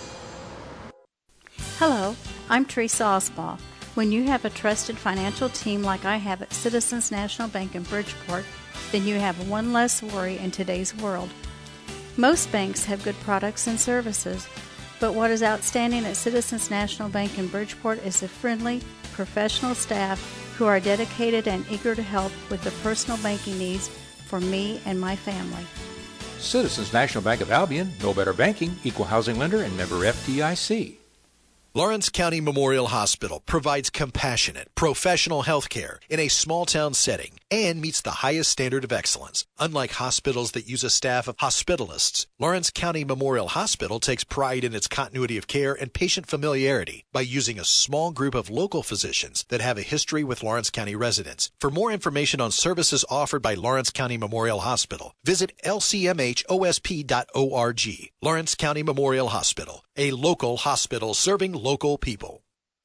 Hello, I'm Teresa Osbaugh. When you have a trusted financial team like I have at Citizens National Bank in Bridgeport, then you have one less worry in today's world. Most banks have good products and services, but what is outstanding at Citizens National Bank in Bridgeport is the friendly, professional staff who are dedicated and eager to help with the personal banking needs for me and my family. Citizens National Bank of Albion, no better banking, equal housing lender, and member FDIC. Lawrence County Memorial Hospital provides compassionate, professional health care in a small-town setting and meets the highest standard of excellence. Unlike hospitals that use a staff of hospitalists, Lawrence County Memorial Hospital takes pride in its continuity of care and patient familiarity by using a small group of local physicians that have a history with Lawrence County residents. For more information on services offered by Lawrence County Memorial Hospital, visit lcmhosp.org. Lawrence County Memorial Hospital, a local hospital serving local people.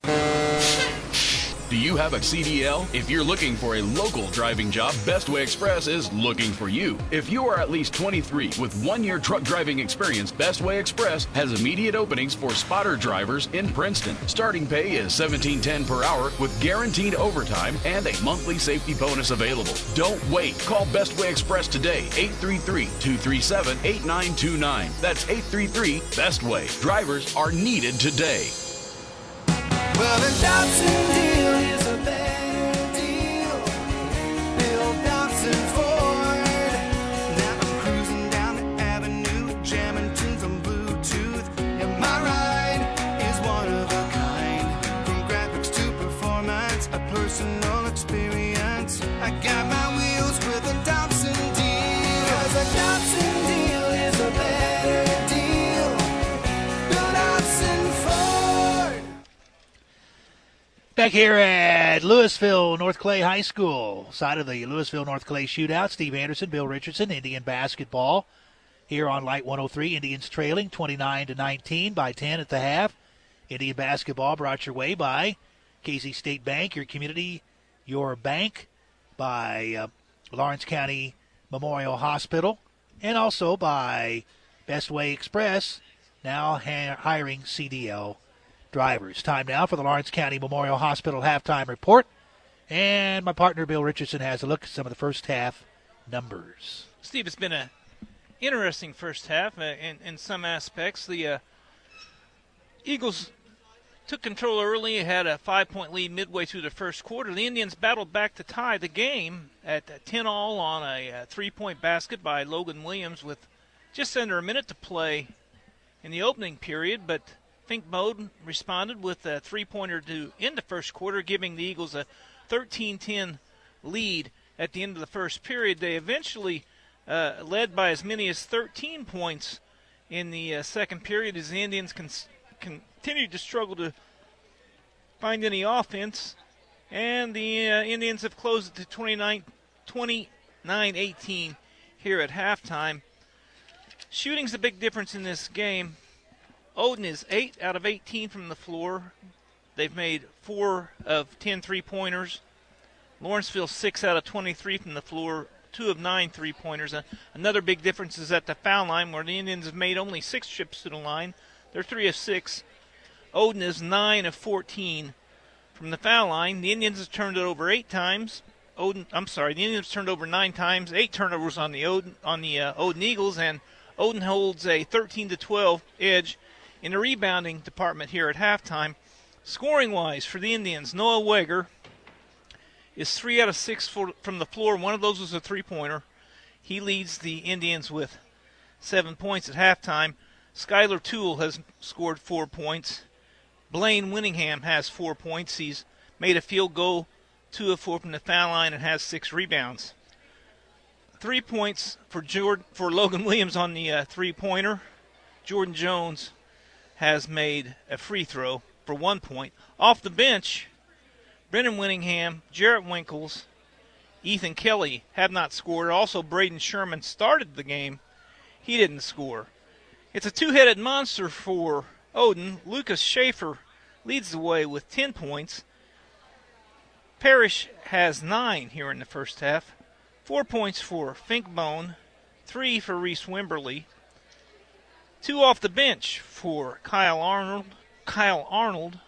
Do you have a CDL? If you're looking for a local driving job, Bestway Express is looking for you. If you are at least 23 with 1-year truck driving experience, Bestway Express has immediate openings for spotter drivers in Princeton. Starting pay is $17.10 per hour with guaranteed overtime and a monthly safety bonus available. Don't wait. Call Bestway Express today, 833-237-8929. That's 833-BESTWAY. Drivers are needed today. Well, the Dobson deal is a better deal. Bill Dobson Ford. Now I'm cruising down the avenue, jamming tunes on Bluetooth. And my ride is one of a kind. From graphics to performance, a personal experience. I got my wheels with a Dobson deal. 'Cause a Dobson deal is a better deal. Bill Dobson Ford. Back here at Louisville North Clay High School, side of the Louisville North Clay Shootout, Steve Anderson, Bill Richardson, Indian basketball. here on Light 103. Indians trailing 29-19 by 10 at the half. Indian basketball brought your way by Casey State Bank, your community, your bank, by Lawrence County Memorial Hospital, and also by Bestway Express, now hiring CDL drivers. Time now for the Lawrence County Memorial Hospital halftime report. And my partner Bill Richardson has a look at some of the first half numbers. Steve, it's been an interesting first half in some aspects. The Eagles took control early, had a 5-point lead midway through the first quarter. The Indians battled back to tie the game at 10-all on a 3-point basket by Logan Williams with just under a minute to play in the opening period, but Fink Bowden responded with a 3-pointer to end the first quarter, giving the Eagles a 13-10 lead at the end of the first period. They eventually led by as many as 13 points in the second period as the Indians continued to struggle to find any offense, and the Indians have closed it to 29-18 here at halftime. Shooting's a big difference in this game. Odin is 8 out of 18 from the floor. They've made 4 of 10 3-pointers. Lawrenceville 6 out of 23 from the floor, 2 of 9 3-pointers. Another big difference is at the foul line, where the Indians have made only 6 trips to the line. They're 3 of 6. Odin is 9 of 14 from the foul line. The Indians have turned it over 8 times. The Indians turned over 9 times. 8 turnovers on the Odin Eagles, and Odin holds a 13-12 edge in the rebounding department here at halftime. Scoring-wise for the Indians, Noah Weger is 3 out of 6 from the floor. One of those was a 3-pointer. He leads the Indians with 7 points at halftime. Skylar Toole has scored 4 points. Blaine Winningham has 4 points. He's made a field goal, 2 of 4 from the foul line, and has 6 rebounds. 3 points for Logan Williams on the 3-pointer. Jordan Jones has made a free throw for 1 point. Off the bench, Brennan Winningham, Jarrett Winkles, Ethan Kelly have not scored. Also, Braden Sherman started the game. He didn't score. It's a two-headed monster for Odin. Lucas Schaefer leads the way with 10 points. Parrish has 9 here in the first half. 4 points for Finkbone, 3 for Reese Wimberly, 2 off the bench for Kyle Arnold.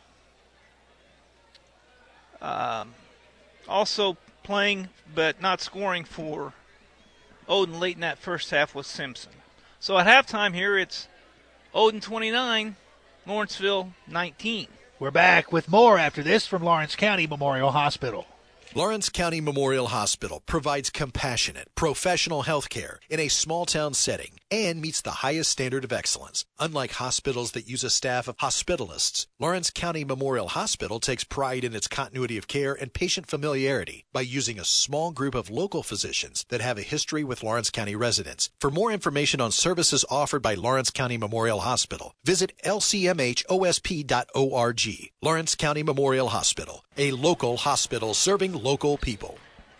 Also playing but not scoring for Odin late in that first half was Simpson. So at halftime here, it's Odin 29, Lawrenceville 19. We're back with more after this from Lawrence County Memorial Hospital. Lawrence County Memorial Hospital provides compassionate, professional health care in a small-town setting and meets the highest standard of excellence. Unlike hospitals that use a staff of hospitalists, Lawrence County Memorial Hospital takes pride in its continuity of care and patient familiarity by using a small group of local physicians that have a history with Lawrence County residents. For more information on services offered by Lawrence County Memorial Hospital, visit lcmhosp.org. Lawrence County Memorial Hospital, a local hospital serving local people.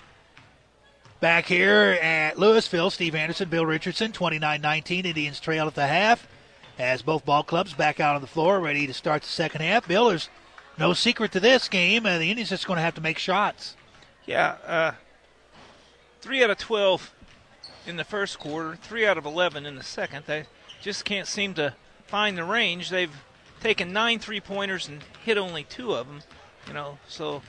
Back here at Louisville, Steve Anderson, Bill Richardson, 29-19. Indians trail at the half as both ball clubs back out on the floor, ready to start the second half. Bill, there's no secret to this game. The Indians just going to have to make shots. Yeah, 3 out of 12 in the first quarter, 3 out of 11 in the second. They just can't seem to find the range. They've taken 9 3-pointers and hit only 2 of them. So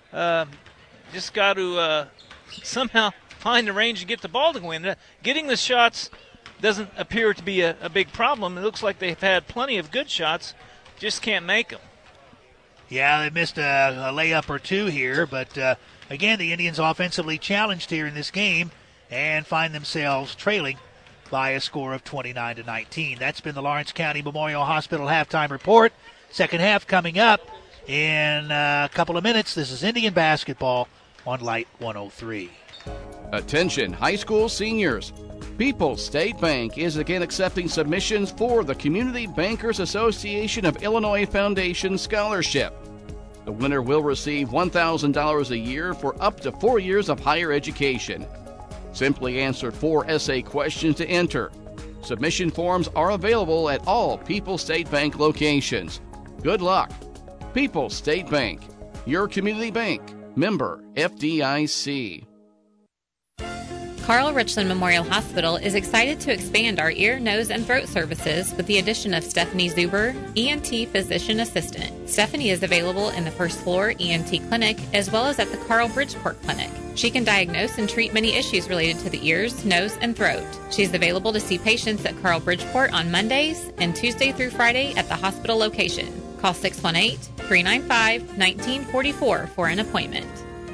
just got to somehow find the range and get the ball to go in. Getting the shots doesn't appear to be a big problem. It looks like they've had plenty of good shots, just can't make them. Yeah, they missed a layup or 2 here, but again, the Indians offensively challenged here in this game and find themselves trailing by a score of 29-19. That's been the Lawrence County Memorial Hospital halftime report. Second half coming up in a couple of minutes. This is Indian basketball on Light 103. Attention high school seniors. People's State Bank is again accepting submissions for the Community Bankers Association of Illinois Foundation Scholarship. The winner will receive $1,000 a year for up to 4 years of higher education. Simply answer 4 essay questions to enter. Submission forms are available at all People's State Bank locations. Good luck. People's State Bank, your community bank. Member FDIC. Carl Richland Memorial Hospital is excited to expand our ear, nose, and throat services with the addition of Stephanie Zuber, ENT Physician Assistant. Stephanie is available in the first floor ENT clinic as well as at the Carl Bridgeport Clinic. She can diagnose and treat many issues related to the ears, nose, and throat. She's available to see patients at Carl Bridgeport on Mondays and Tuesday through Friday at the hospital location. Call 618-395-1944 for an appointment.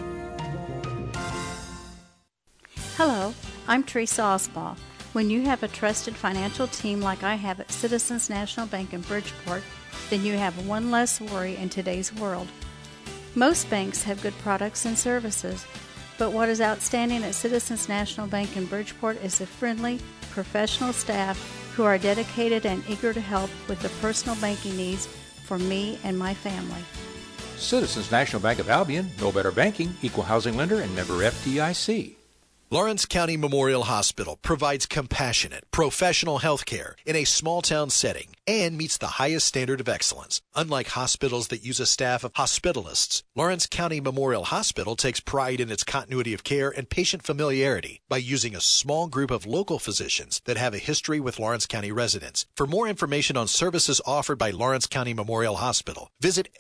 Hello, I'm Teresa Osbaugh. When you have a trusted financial team like I have at Citizens National Bank in Bridgeport, then you have one less worry in today's world. Most banks have good products and services, but what is outstanding at Citizens National Bank in Bridgeport is the friendly, professional staff who are dedicated and eager to help with the personal banking needs for me and my family. Citizens National Bank of Albion, no better banking, equal housing lender, and member FDIC. Lawrence County Memorial Hospital provides compassionate, professional health care in a small-town setting and meets the highest standard of excellence. Unlike hospitals that use a staff of hospitalists, Lawrence County Memorial Hospital takes pride in its continuity of care and patient familiarity by using a small group of local physicians that have a history with Lawrence County residents. For more information on services offered by Lawrence County Memorial Hospital, visit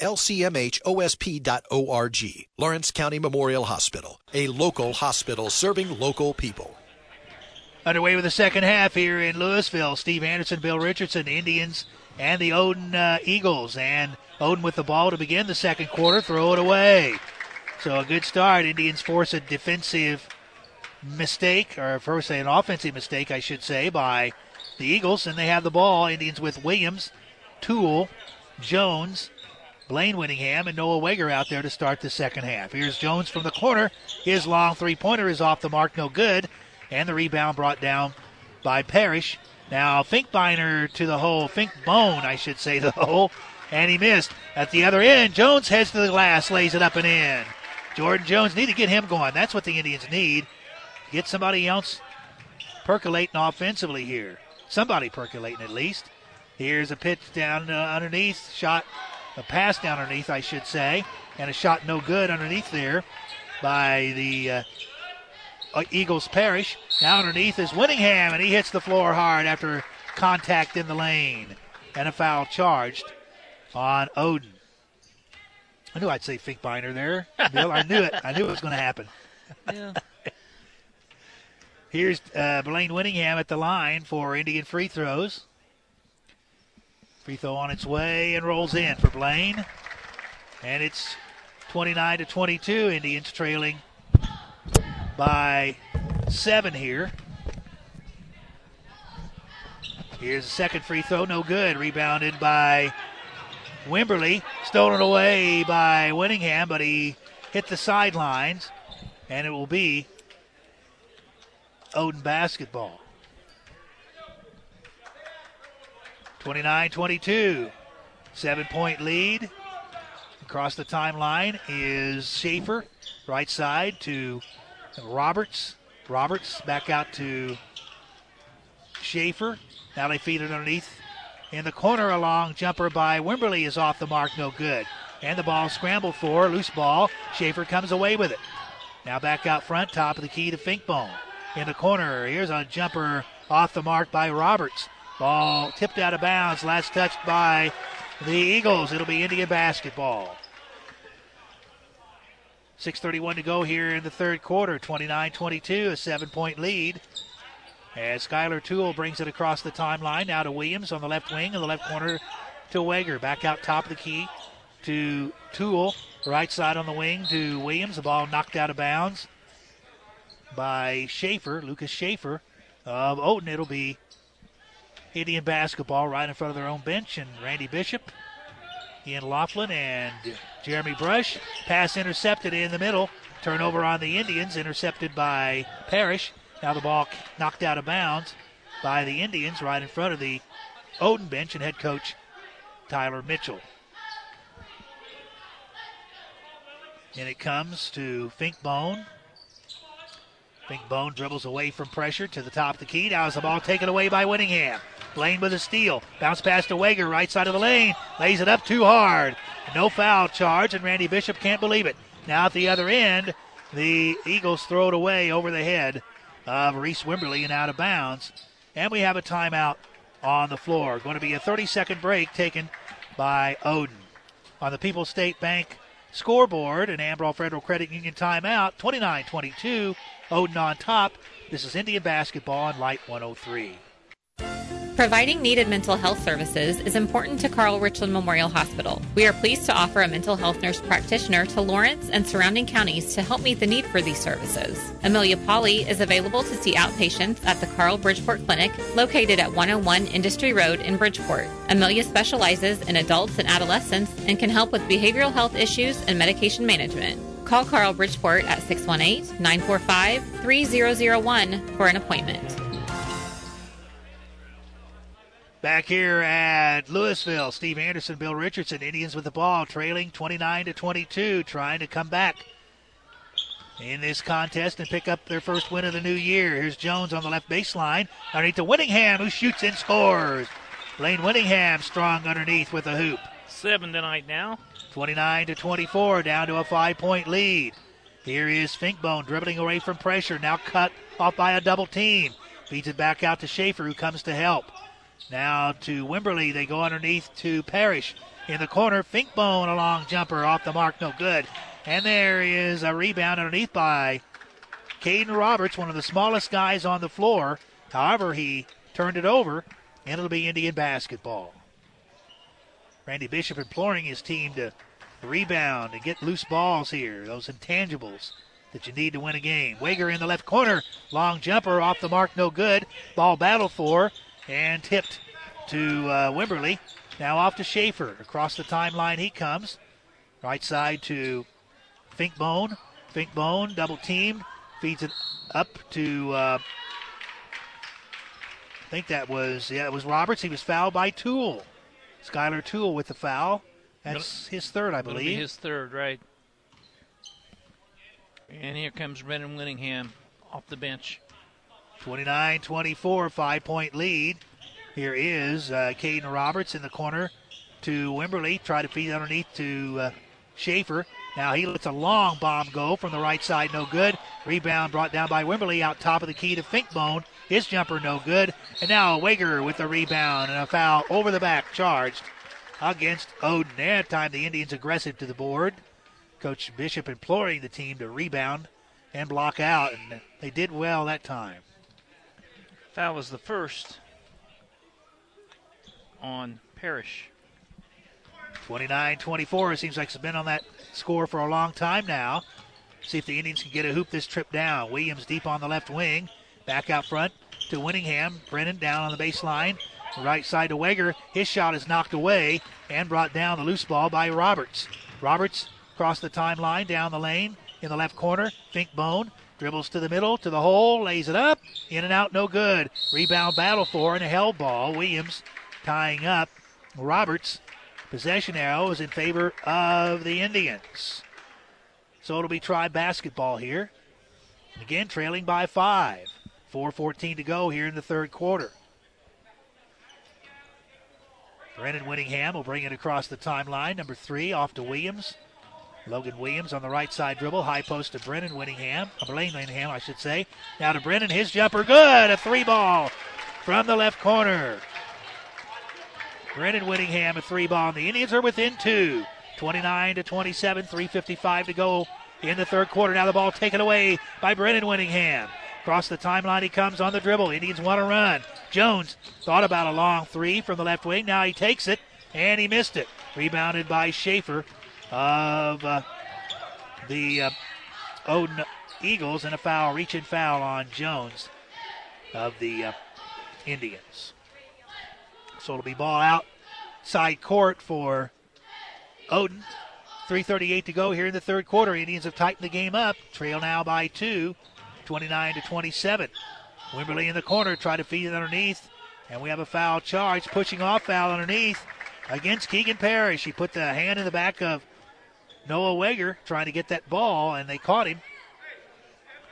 lcmhosp.org. Lawrence County Memorial Hospital, a local hospital serving local people. Underway with the second half here in Louisville. Steve Anderson, Bill Richardson, Indians, and the Odin Eagles. And Odin with the ball to begin the second quarter. Throw it away. So a good start. Indians force a defensive mistake, or first an offensive mistake, I should say, by the Eagles. And they have the ball. Indians with Williams, Toole, Jones, Blaine Winningham, and Noah Wager out there to start the second half. Here's Jones from the corner. His long three-pointer is off the mark, no good. And the rebound brought down by Parrish. Now Finkbeiner to the hole. Finkbone, I should say, the hole. And he missed. At the other end, Jones heads to the glass, lays it up and in. Jordan Jones, need to get him going. That's what the Indians need. Get somebody else percolating offensively here. Somebody percolating at least. Here's a pitch down underneath. Shot. A pass down underneath, I should say, and a shot no good underneath there by the Eagles Parrish. Now underneath is Winningham, and he hits the floor hard after contact in the lane. And a foul charged on Odin. I knew I'd say Finkbeiner there, Bill. I knew it. I knew it was going to happen. Yeah. Here's Blaine Winningham at the line for Indian free throws. Free throw on its way and rolls in for Blaine. And it's 29-22. Indians trailing by 7 here. Here's the second free throw. No good. Rebounded by Wimberly. Stolen away by Winningham, but he hit the sidelines. And it will be Odin basketball. 29-22. 7-point lead. Across the timeline is Schaefer. Right side to Roberts. Roberts back out to Schaefer. Now they feed it underneath. In the corner, a long jumper by Wimberly is off the mark, no good. And the ball scrambled for, loose ball. Schaefer comes away with it. Now back out front, top of the key to Finkbone. In the corner, here's a jumper off the mark by Roberts. Ball tipped out of bounds, last touched by the Eagles. It'll be Indian basketball. 6:31 to go here in the third quarter. 29-22, a 7-point lead. As Skylar Toole brings it across the timeline, now to Williams on the left wing, in the left corner to Wager. Back out top of the key to Toole. Right side on the wing to Williams. The ball knocked out of bounds by Schaefer, Lucas Schaefer of Odin. It'll be Indian basketball right in front of their own bench. And Randy Bishop, Ian Laughlin, and Jeremy Brush. Pass intercepted in the middle. Turnover on the Indians, intercepted by Parrish. Now the ball knocked out of bounds by the Indians right in front of the Odin bench and head coach Tyler Mitchell. And it comes to Finkbone Finkbone dribbles away from pressure to the top of the key. Now is the ball taken away by Winningham. Blaine with a steal. Bounce pass to Wager, right side of the lane. Lays it up too hard. No foul charge, and Randy Bishop can't believe it. Now at the other end, the Eagles throw it away over the head of Reese Wimberly and out of bounds. And we have a timeout on the floor. Going to be a 30-second break taken by Odin. On the People's State Bank scoreboard, an Ambrose Federal Credit Union timeout, 29-22. Odin on top. This is Indian basketball on Light 103. Providing needed mental health services is important to Carl Richland Memorial Hospital. We are pleased to offer a mental health nurse practitioner to Lawrence and surrounding counties to help meet the need for these services. Amelia Pauley is available to see outpatients at the Carl Bridgeport Clinic, located at 101 Industry Road in Bridgeport. Amelia specializes in adults and adolescents and can help with behavioral health issues and medication management. Call Carl Bridgeport at 618-945-3001 for an appointment. Back here at Louisville, Steve Anderson, Bill Richardson, Indians with the ball, trailing 29-22, trying to come back in this contest and pick up their first win of the new year. Here's Jones on the left baseline, underneath to Winningham, who shoots and scores. Lane Winningham strong underneath with a hoop. 7 tonight now. 29-24, down to a 5-point lead. Here is Finkbone dribbling away from pressure, now cut off by a double team. Feeds it back out to Schaefer, who comes to help. Now to Wimberly. They go underneath to Parrish. In the corner, Finkbone, a long jumper off the mark, no good. And there is a rebound underneath by Caden Roberts, one of the smallest guys on the floor. However, he turned it over, and it'll be Indian basketball. Randy Bishop imploring his team to rebound and get loose balls here, those intangibles that you need to win a game. Wager in the left corner, long jumper off the mark, no good. Ball battled for and tipped to Wimberly. Now off to Schaefer. Across the timeline he comes. Right side to Finkbone. Finkbone double teamed. Feeds it up to, I think that was, it was Roberts. He was fouled by Toole. Skylar Toole with the foul. That's his third, I believe. His third, right. And here comes Brennan Winningham off the bench. 29-24, 5-point lead. Here is Caden Roberts in the corner to Wimberly. Try to feed underneath to Schaefer. Now he lets a long bomb go from the right side, no good. Rebound brought down by Wimberly out top of the key to Finkbone. His jumper no good. And now Wager with the rebound and a foul over the back charged against Odin. That time the Indians aggressive to the board. Coach Bishop imploring the team to rebound and block out, and they did well that time. Foul was the first on Parrish. 29-24. It seems like it's been on that score for a long time now. See if the Indians can get a hoop this trip down. Williams deep on the left wing. Back out front to Winningham. Brennan down on the baseline. Right side to Wager. His shot is knocked away and brought down the loose ball by Roberts. Roberts across the timeline, down the lane in the left corner. Finkbone dribbles to the middle, to the hole, lays it up. In and out, no good. Rebound battle for and a held ball. Williams tying up Roberts. Possession arrow is in favor of the Indians. So it'll be Tribe basketball here. Again, trailing by 5. 4:14 to go here in the third quarter. Brennan Winningham will bring it across the timeline. Number 3 off to Williams. Logan Williams on the right side dribble. High post to Brennan Winningham. Blaine Winningham, I should say. Now to Brennan. His jumper good. A 3-ball from the left corner. Brennan Winningham, a 3-ball. The Indians are within 2. 29-27. 3:55 to go in the third quarter. Now the ball taken away by Brennan Winningham. Across the timeline he comes on the dribble. Indians want to run. Jones thought about a long 3 from the left wing. Now he takes it, and he missed it. Rebounded by Schaefer of the Odin Eagles, and a foul, reach-in foul on Jones of the Indians. So it'll be ball outside court for Odin. 3:38 to go here in the third quarter. Indians have tightened the game up. Trail now by 2, 29-27. Wimberly in the corner, try to feed it underneath, and we have a foul charge. Pushing off foul underneath against Keegan Parrish. He put the hand in the back of Noah Wager trying to get that ball, and they caught him.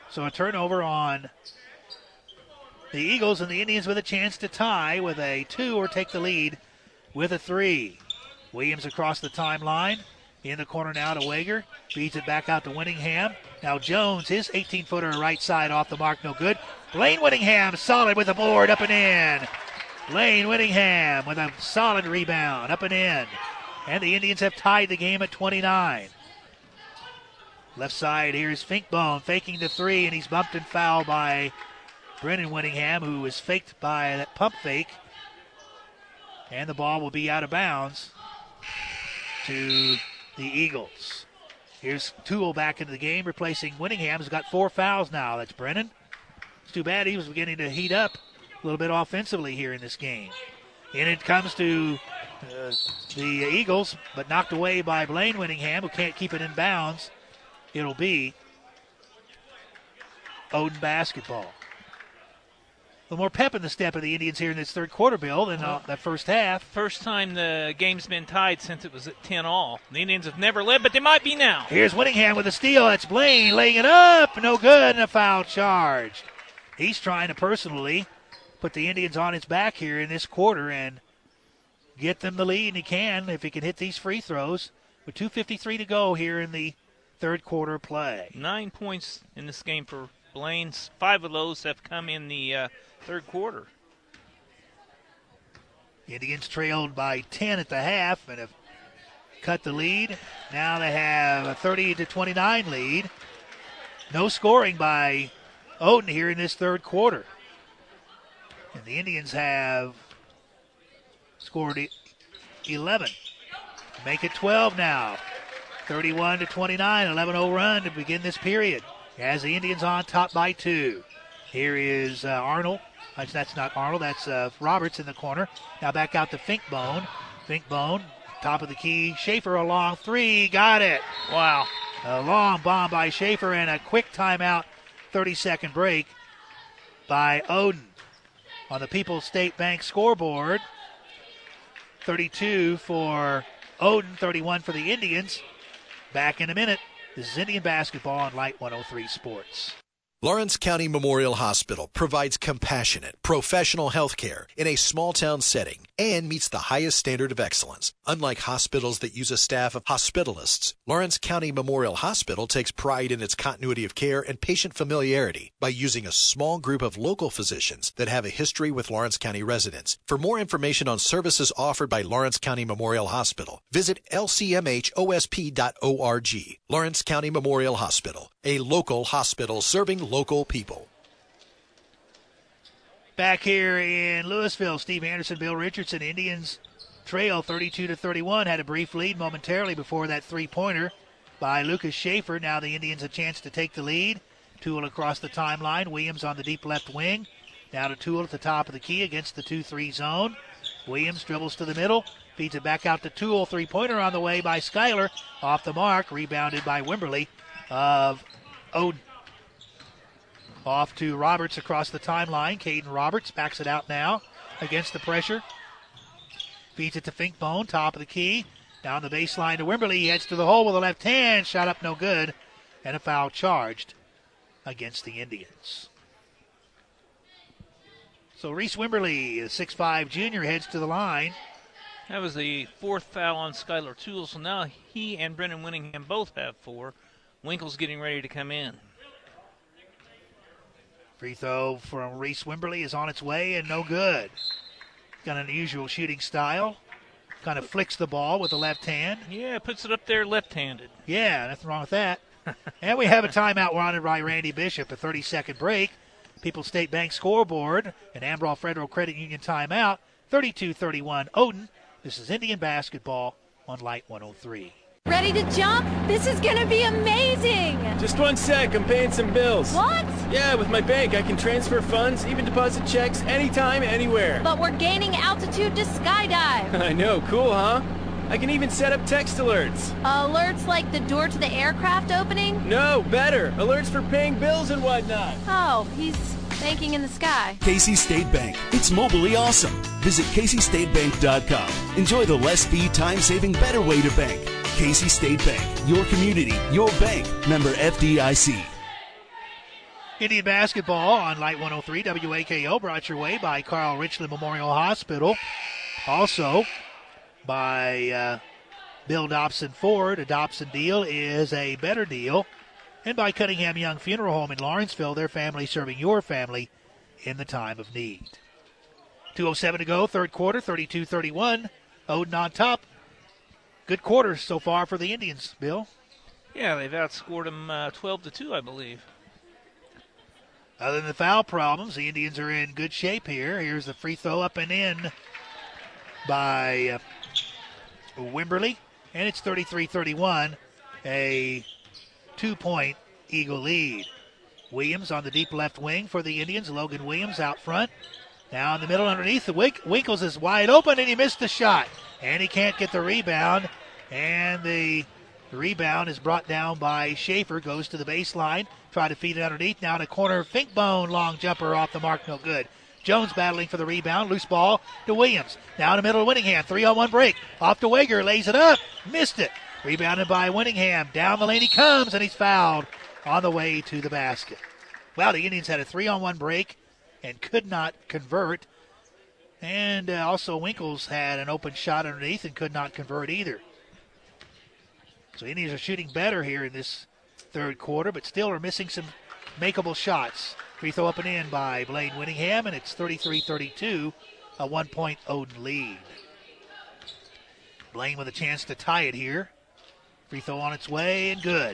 So a turnover on the Eagles, and the Indians with a chance to tie with a 2 or take the lead with a 3. Williams across the timeline. In the corner now to Wager. Feeds it back out to Winningham. Now Jones, his 18-footer right side off the mark, no good. Blaine Winningham solid with the board, up and in. Blaine Winningham with a solid rebound, up and in. And the Indians have tied the game at 29. Left side, here's Finkbone faking the 3, and he's bumped and fouled by Brennan Winningham, who was faked by that pump fake. And the ball will be out of bounds to the Eagles. Here's Toole back into the game, replacing Winningham, who's got 4 fouls now. That's Brennan. It's too bad he was beginning to heat up a little bit offensively here in this game. And it comes to the Eagles, but knocked away by Blaine Winningham, who can't keep it in bounds. It'll be Odin basketball. A little more pep in the step of the Indians here in this third quarter, Bill, than that first half. First time the game's been tied since it was at 10-all. The Indians have never led, but they might be now. Here's Winningham with a steal. That's Blaine laying it up. No good, and a foul charged. He's trying to personally put the Indians on his back here in this quarter and get them the lead, and he can if he can hit these free throws. With 2:53 to go here in the third quarter play. 9 points in this game for Blaine. 5 of those have come in the third quarter. Indians trailed by 10 at the half and have cut the lead. Now they have a 30-29 lead. No scoring by Odin here in this third quarter. And the Indians have scored 11. Make it 12 now. 31-29, 11-0 run to begin this period. As the Indians on top by 2. Here is Arnold. That's not Arnold, that's Roberts in the corner. Now back out to Finkbone. Finkbone, top of the key. Schaefer a long 3, got it. Wow. A long bomb by Schaefer and a quick timeout, 30-second break by Odin. On the People's State Bank scoreboard, 32 for Odin, 31 for the Indians. Back in a minute. This is Indian basketball on Light 103 Sports. Lawrence County Memorial Hospital provides compassionate, professional health care in a small-town setting and meets the highest standard of excellence. Unlike hospitals that use a staff of hospitalists, Lawrence County Memorial Hospital takes pride in its continuity of care and patient familiarity by using a small group of local physicians that have a history with Lawrence County residents. For more information on services offered by Lawrence County Memorial Hospital, visit lcmhosp.org. Lawrence County Memorial Hospital, a local hospital serving local people. Back here in Louisville, Steve Anderson, Bill Richardson, Indians trail 32-31. Had a brief lead momentarily before that three-pointer by Lucas Schaefer. Now the Indians a chance to take the lead. Toole across the timeline. Williams on the deep left wing. Now to Toole at the top of the key against the 2-3 zone. Williams dribbles to the middle. Feeds it back out to Toole. Three-pointer on the way by Schuyler. Off the mark. Rebounded by Wimberly of Odin. Off to Roberts across the timeline. Caden Roberts backs it out now against the pressure. Feeds it to Finkbone, top of the key. Down the baseline to Wimberly. He heads to the hole with a left hand. Shot up no good. And a foul charged against the Indians. So Reese Wimberly, the 6'5 junior, heads to the line. That was the fourth foul on Schuyler Toole. So now he and Brennan Winningham both have 4. Winkle's getting ready to come in. Free throw from Reese Wimberly is on its way and no good. Got an unusual shooting style. Kind of flicks the ball with the left hand. Yeah, puts it up there left-handed. Yeah, nothing wrong with that. And we have a timeout wanted by Randy Bishop, a 30-second break. People's State Bank scoreboard, an Ambrall Federal Credit Union timeout, 32-31 Odin. This is Indian basketball on Light 103. Ready to jump? This is gonna be amazing! Just one sec, I'm paying some bills. What? Yeah, with my bank, I can transfer funds, even deposit checks, anytime, anywhere. But we're gaining altitude to skydive. I know, cool, huh? I can even set up text alerts. Alerts like the door to the aircraft opening? No, better. Alerts for paying bills and whatnot. Oh, he's banking in the sky. Casey State Bank. It's mobily awesome. Visit CaseyStateBank.com. Enjoy the less fee, time-saving, better way to bank. Casey State Bank. Your community, your bank. Member FDIC. Indian basketball on Light 103 WAKO, brought your way by Carl Richland Memorial Hospital. Also by Bill Dobson Ford. A Dobson deal is a better deal. And by Cunningham Young Funeral Home in Lawrenceville, their family serving your family in the time of need. 2:07 to go, third quarter, 32-31. Odin on top. Good quarter so far for the Indians, Bill. Yeah, they've outscored them 12-2, I believe. Other than the foul problems, the Indians are in good shape here. Here's the free throw up and in by Wimberly. And it's 33-31, a 2-point Eagle lead. Williams on the deep left wing for the Indians. Logan Williams out front. Now in the middle underneath, the Winkles is wide open, and he missed the shot. And he can't get the rebound. And the rebound is brought down by Schaefer. Goes to the baseline. Try to feed it underneath. Now in the corner, Finkbone, long jumper off the mark, no good. Jones battling for the rebound. Loose ball to Williams. Now in the middle of Winningham. 3-on-1 break. Off to Wager. Lays it up. Missed it. Rebounded by Winningham. Down the lane he comes, and he's fouled on the way to the basket. Well, the Indians had a 3-on-1 break and could not convert. And also Winkles had an open shot underneath and could not convert either. So the Indians are shooting better here in this third quarter, but still are missing some makeable shots. Free throw up and in by Blaine Winningham, and it's 33-32, a 1-point Odin lead. Blaine with a chance to tie it here. Free throw on its way and good.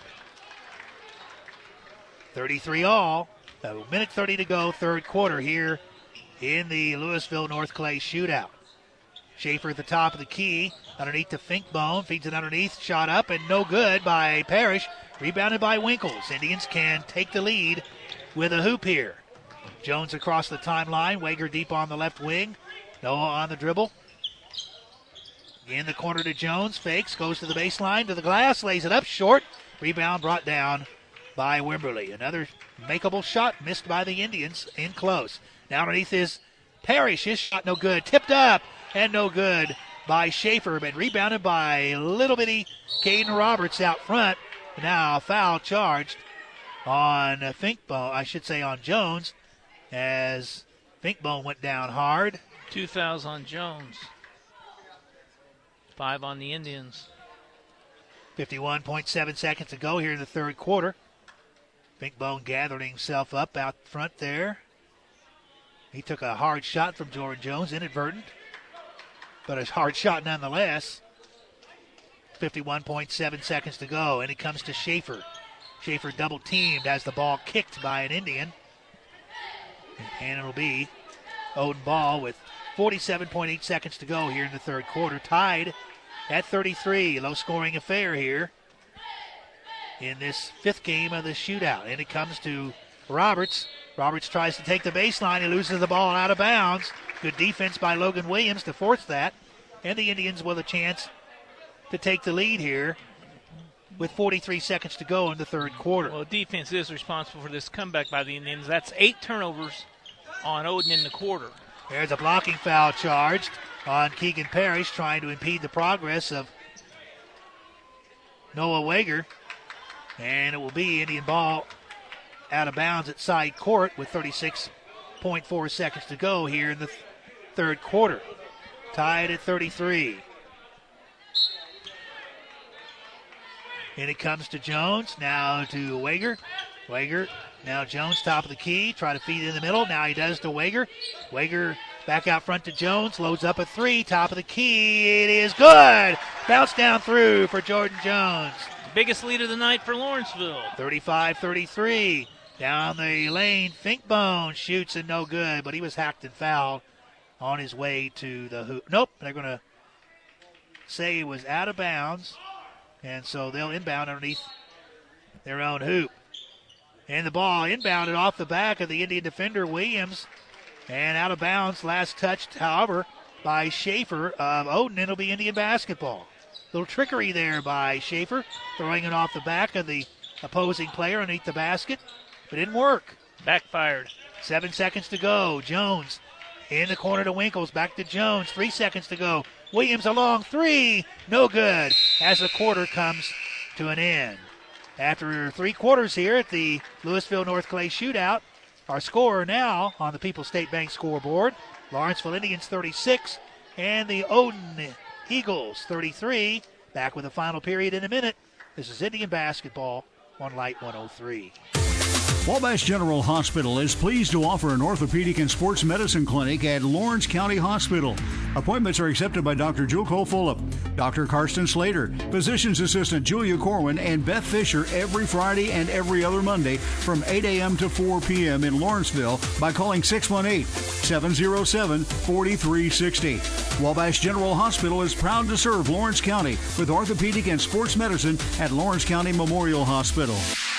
33 all. A minute 30 to go, third quarter here in the Louisville North Clay shootout. Schaefer at the top of the key, underneath to Finkbone, feeds it underneath, shot up and no good by Parrish. Rebounded by Winkles. Indians can take the lead with a hoop here. Jones across the timeline, Wager deep on the left wing. Noah on the dribble. In the corner to Jones, fakes, goes to the baseline, to the glass, lays it up short. Rebound brought down by Wimberly. Another makeable shot missed by the Indians in close. Now underneath is Parrish. His shot no good. Tipped up and no good by Schaefer, but rebounded by little bitty Caden Roberts out front. Now foul charged on on Jones, as Finkbone went down hard. 2 fouls on Jones. 5 on the Indians. 51.7 seconds to go here in the third quarter. Finkbone gathering himself up out front there. He took a hard shot from Jordan Jones, inadvertent, but a hard shot nonetheless. 51.7 seconds to go, and it comes to Schaefer. Schaefer double teamed as the ball kicked by an Indian. And it'll be Odin ball with 47.8 seconds to go here in the third quarter. Tied at 33. Low scoring affair here in this fifth game of the shootout. And it comes to Roberts. Roberts tries to take the baseline. He loses the ball out of bounds. Good defense by Logan Williams to force that. And the Indians with a chance to take the lead here with 43 seconds to go in the third quarter. Well, defense is responsible for this comeback by the Indians. That's 8 turnovers on Odin in the quarter. There's a blocking foul charged on Keegan Parrish, trying to impede the progress of Noah Wager. And it will be Indian ball out of bounds at side court with 36.4 seconds to go here in the third quarter. Tied at 33. And it comes to Jones, now to Wager. Wager, now Jones, top of the key, try to feed it in the middle. Now he does to Wager. Wager back out front to Jones, loads up a 3, top of the key. It is good. Bounce down through for Jordan Jones. Biggest lead of the night for Lawrenceville. 35-33. Down the lane, Finkbone shoots and no good, but he was hacked and fouled on his way to the hoop. Nope, they're going to say he was out of bounds, and so they'll inbound underneath their own hoop. And the ball inbounded off the back of the Indian defender, Williams, and out of bounds, last touched, however, by Schaefer of Odin. It'll be Indian basketball. Little trickery there by Schaefer, throwing it off the back of the opposing player underneath the basket. But it didn't work. Backfired. 7 seconds to go. Jones in the corner to Winkles. Back to Jones. 3 seconds to go. Williams a long 3. No good as the quarter comes to an end. After 3 quarters here at the Louisville North Clay Shootout, our score now on the People's State Bank scoreboard, Lawrenceville Indians 36 and the Odin Eagles 33. Back with the final period in a minute. This is Indian basketball on Light 103. Wabash General Hospital is pleased to offer an orthopedic and sports medicine clinic at Lawrence County Hospital. Appointments are accepted by Dr. Jewel Cole Fulop, Dr. Karsten Slater, Physician's Assistant Julia Corwin, and Beth Fisher every Friday and every other Monday from 8 a.m. to 4 p.m. in Lawrenceville by calling 618-707-4360. Wabash General Hospital is proud to serve Lawrence County with orthopedic and sports medicine at Lawrence County Memorial Hospital.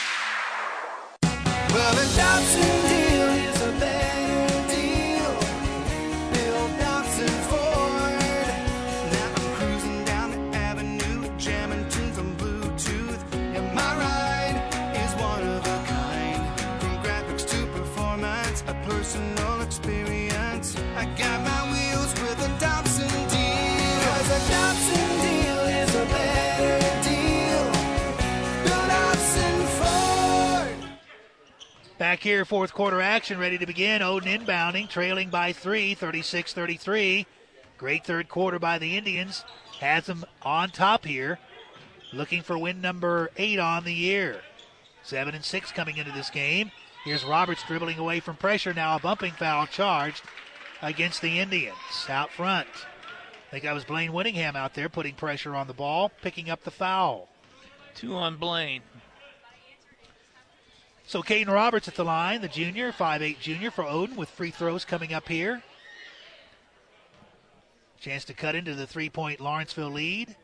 Well, the Dobson deal is a better deal. Bill Dobson Ford. Now I'm cruising down the avenue, jamming tunes on Bluetooth. And my ride is one of a kind. From graphics to performance, a personal experience. I got my wheels with a Dobson deal. 'Cause a Dobson deal is a better deal. Bill Dobson Ford. Back here, fourth quarter action ready to begin. Odin inbounding, trailing by 3, 36-33. Great third quarter by the Indians. Has them on top here, looking for win number 8 on the year. 7-6 coming into this game. Here's Roberts dribbling away from pressure. Now a bumping foul charged against the Indians out front. I think that was Blaine Whittingham out there putting pressure on the ball, picking up the foul. 2 on Blaine. So Caden Roberts at the line, the junior, 5'8 junior for Odin with free throws coming up here. Chance to cut into the three-point Lawrenceville lead.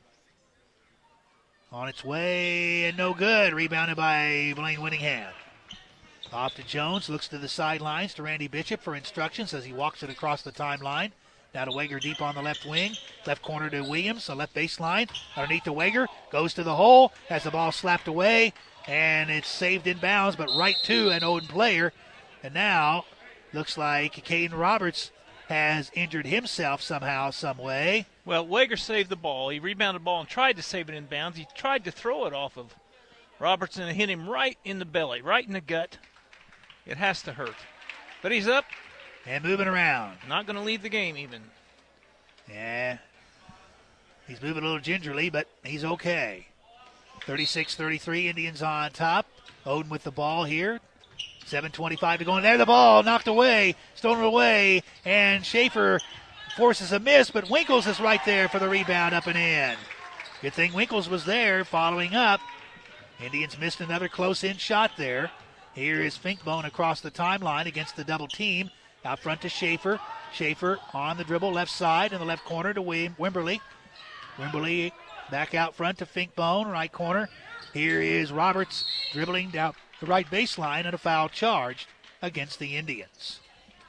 On its way and no good. Rebounded by Blaine Whittingham. Off to Jones, looks to the sidelines to Randy Bishop for instructions as he walks it across the timeline. Now to Wager deep on the left wing. Left corner to Williams, the left baseline. Underneath to Wager, goes to the hole, has the ball slapped away. And it's saved in bounds, but right to an Odin player. And now, looks like Caden Roberts has injured himself somehow, some way. Well, Wager saved the ball. He rebounded the ball and tried to save it in bounds. He tried to throw it off of Robertson and hit him right in the belly, right in the gut. It has to hurt. But he's up. And moving around. Not going to leave the game even. Yeah. He's moving a little gingerly, but he's okay. 36-33, Indians on top. Odin with the ball here. 7:25 to go. And there the ball knocked away, stolen away, and Schaefer forces a miss, but Winkles is right there for the rebound up and in. Good thing Winkles was there following up. Indians missed another close-in shot there. Here is Finkbone across the timeline against the double team. Out front to Schaefer. Schaefer on the dribble, left side in the left corner to Wimberly. Wimberly back out front to Finkbone, right corner. Here is Roberts dribbling down the right baseline and a foul charged against the Indians.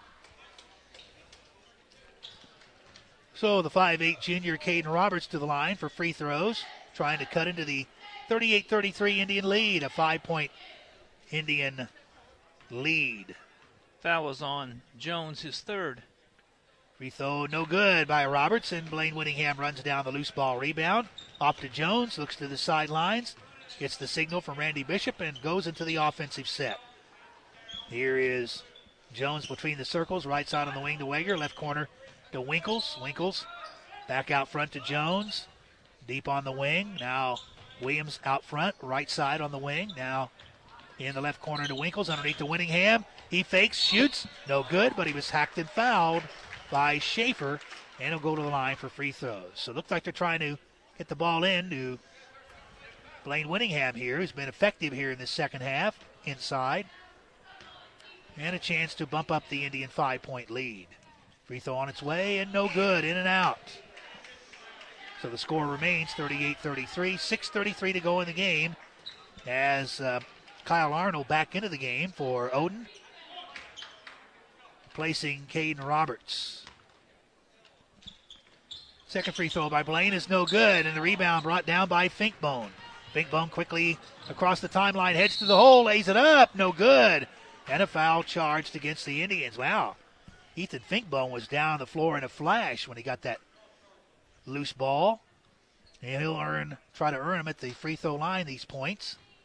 So the 5'8 junior Caden Roberts to the line for free throws, trying to cut into the 38-33 Indian lead, a 5-point Indian lead. Foul was on Jones, his third. Free throw no good by Roberts, and Blaine Whittingham runs down the loose ball rebound. Off to Jones, looks to the sidelines, gets the signal from Randy Bishop, and goes into the offensive set. Here is Jones between the circles, right side on the wing to Wager, left corner to Winkles. Winkles back out front to Jones, deep on the wing. Now Williams out front, right side on the wing. Now in the left corner to Winkles, underneath to Whittingham. He fakes, shoots, no good, but he was hacked and fouled by Schaefer, and he'll go to the line for free throws. So it looks like they're trying to get the ball in to Blaine Whittingham here, who's been effective here in the second half, inside. And a chance to bump up the Indian 5-point lead. Free throw on its way, and no good, in and out. So the score remains 38-33, 6:33 to go in the game as Kyle Arnold back into the game for Odin, placing Caden Roberts. Second free throw by Blaine is no good, and the rebound brought down by Finkbone. Finkbone quickly across the timeline, heads to the hole, lays it up, no good. And a foul charged against the Indians. Wow, Ethan Finkbone was down the floor in a flash when he got that loose ball. And he'll try to earn him at the free throw line, these points.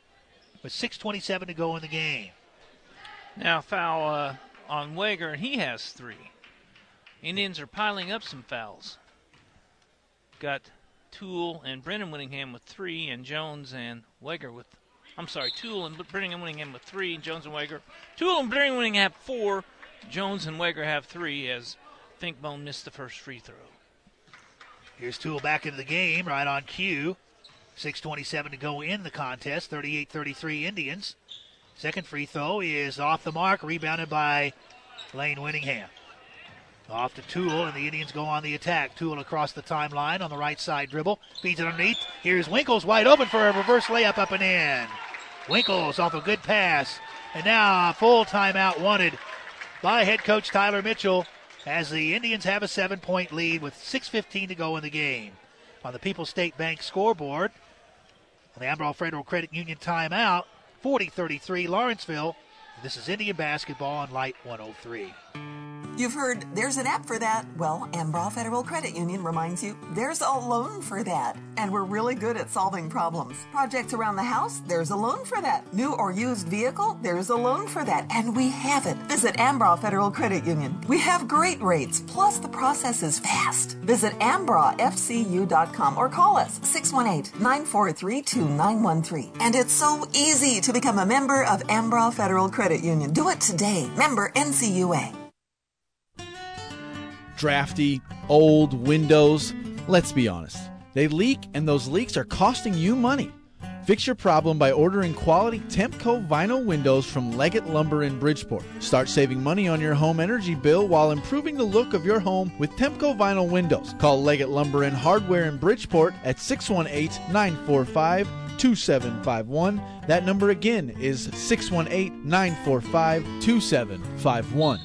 with 6:27 to go in the game. Now foul on Wager, and he has 3. Indians are piling up some fouls. Got Toole and Brennan Winningham with 3, and Jones and Wager with, Toole and Brennan Winningham with 3, and Jones and Wager. Toole and Brennan Winningham have 4. Jones and Wager have 3 as Finkbone missed the first free throw. Here's Toole back into the game, right on cue. 6:27 to go in the contest, 38-33 Indians. Second free throw is off the mark, rebounded by Lane Winningham. Off to Toole, and the Indians go on the attack. Toole across the timeline on the right side dribble. Feeds it underneath. Here's Winkles wide open for a reverse layup up and in. Winkles off a good pass. And now a full timeout wanted by head coach Tyler Mitchell as the Indians have a 7-point lead with 6:15 to go in the game. On the People's State Bank scoreboard, on the Amarillo Federal Credit Union timeout, 40-33 Lawrenceville. This is Indian basketball on Light 103. You've heard there's an app for that. Well, Amarillo Federal Credit Union reminds you there's a loan for that. And we're really good at solving problems. Projects around the house, there's a loan for that. New or used vehicle, there's a loan for that. And we have it. Visit Amarillo Federal Credit Union. We have great rates, plus the process is fast. Visit ambrofcu.com or call us 618-943-2913. And it's so easy to become a member of Amarillo Federal Credit Union. Do it today. Member NCUA. Drafty, old windows. Let's be honest. They leak, and those leaks are costing you money. Fix your problem by ordering quality Tempco vinyl windows from Leggett Lumber in Bridgeport. Start saving money on your home energy bill while improving the look of your home with Tempco vinyl windows. Call Leggett Lumber and Hardware in Bridgeport at 618-945-2751. That number again is 618-945-2751.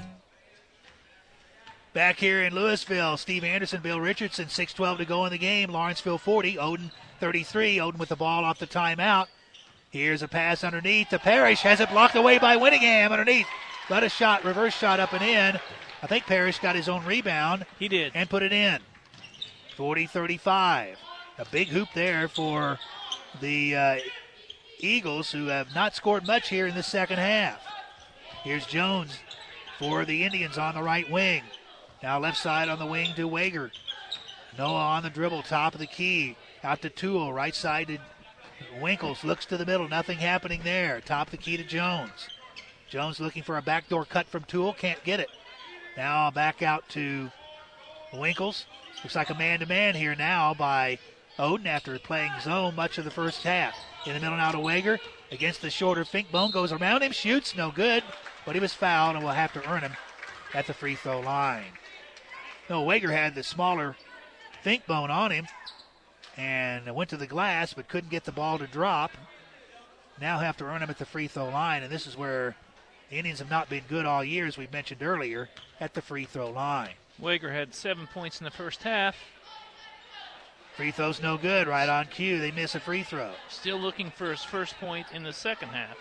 Back here in Louisville, Steve Anderson, Bill Richardson, 6:12 to go in the game. Lawrenceville 40, Odin 33. Odin with the ball off the timeout. Here's a pass underneath to Parrish. Has it blocked away by Winningham underneath. But a shot, reverse shot up and in. I think Parrish got his own rebound. He did. And put it in. 40-35. A big hoop there for the Eagles, who have not scored much here in the second half. Here's Jones for the Indians on the right wing. Now left side on the wing to Wager. Noah on the dribble, top of the key. Out to Toole, right side to Winkles. Looks to the middle, nothing happening there. Top of the key to Jones. Jones looking for a backdoor cut from Toole, can't get it. Now back out to Winkles. Looks like a man-to-man here now by Odin after playing zone much of the first half. In the middle now to Wager. Against the shorter Finkbone, goes around him, shoots, no good. But he was fouled and will have to earn him at the free throw line. No, Wager had the smaller Finkbone on him and went to the glass but couldn't get the ball to drop. Now have to earn him at the free throw line, and this is where the Indians have not been good all year, as we mentioned earlier, at the free throw line. Wager had 7 points in the first half. Free throw's no good, right on cue. They miss a free throw. Still looking for his first point in the second half.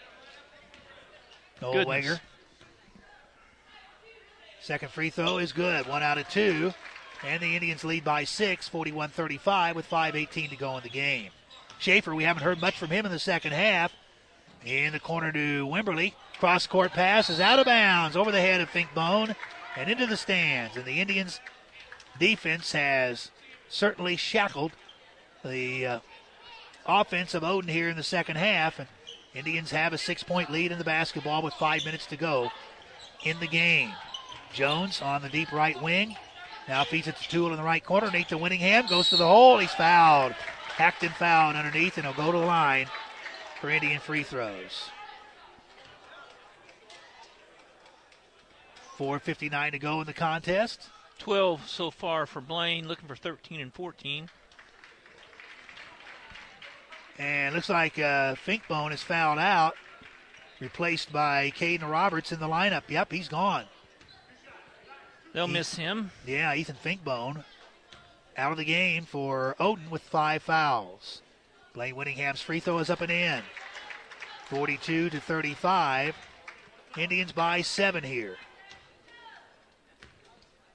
Noel Wager. Second free throw is good. 1 out of 2. And the Indians lead by 6, 41-35 with 5:18 to go in the game. Schaefer, we haven't heard much from him in the second half. In the corner to Wimberly. Cross-court pass is out of bounds over the head of Finkbone and into the stands. And the Indians' defense has certainly shackled the offense of Odin here in the second half. And Indians have a 6-point lead in the basketball with 5 minutes to go in the game. Jones on the deep right wing. Now feeds it to Toole in the right corner. Underneath to Winningham. Goes to the hole. He's fouled. Hacked and fouled underneath, and he'll go to the line for Indian free throws. 4:59 to go in the contest. 12 so far for Blaine, looking for 13 and 14. And looks like Finkbone is fouled out, replaced by Caden Roberts in the lineup. Yep, he's gone. They'll miss him. Yeah, Ethan Finkbone out of the game for Odin with 5 fouls. Blaine Winningham's free throw is up and in. 42-35. Indians by 7 here.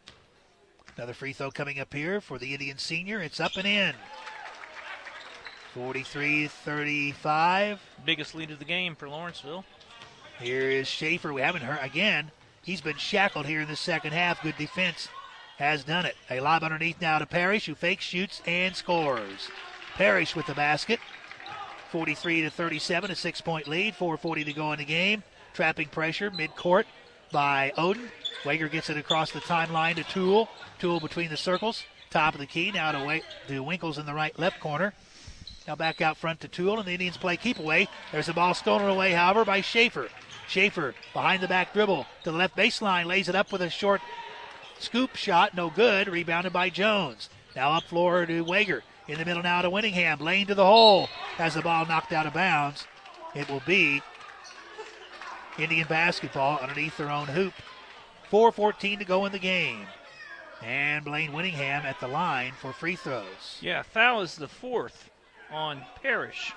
Another free throw coming up here for the Indian senior. It's up and in. 43-35. Biggest lead of the game for Lawrenceville. Here is Schaefer. We haven't heard again. He's been shackled here in the second half. Good defense has done it. A lob underneath now to Parrish, who fakes, shoots, and scores. Parrish with the basket. 43-37, a 6-point lead. 4:40 to go in the game. Trapping pressure midcourt by Oden. Wager gets it across the timeline to Toole. Toole between the circles. Top of the key now to Winkles in the left corner. Now back out front to Toole, and the Indians play keep away. There's a ball stolen away, however, by Schaefer. Schaefer behind the back dribble to the left baseline, lays it up with a short scoop shot, no good. Rebounded by Jones. Now up floor to Wager. In the middle now to Winningham. Lane to the hole. Has the ball knocked out of bounds. It will be Indian basketball underneath their own hoop. 4:14 to go in the game. And Blaine Winningham at the line for free throws. Yeah, foul is the fourth on Parrish.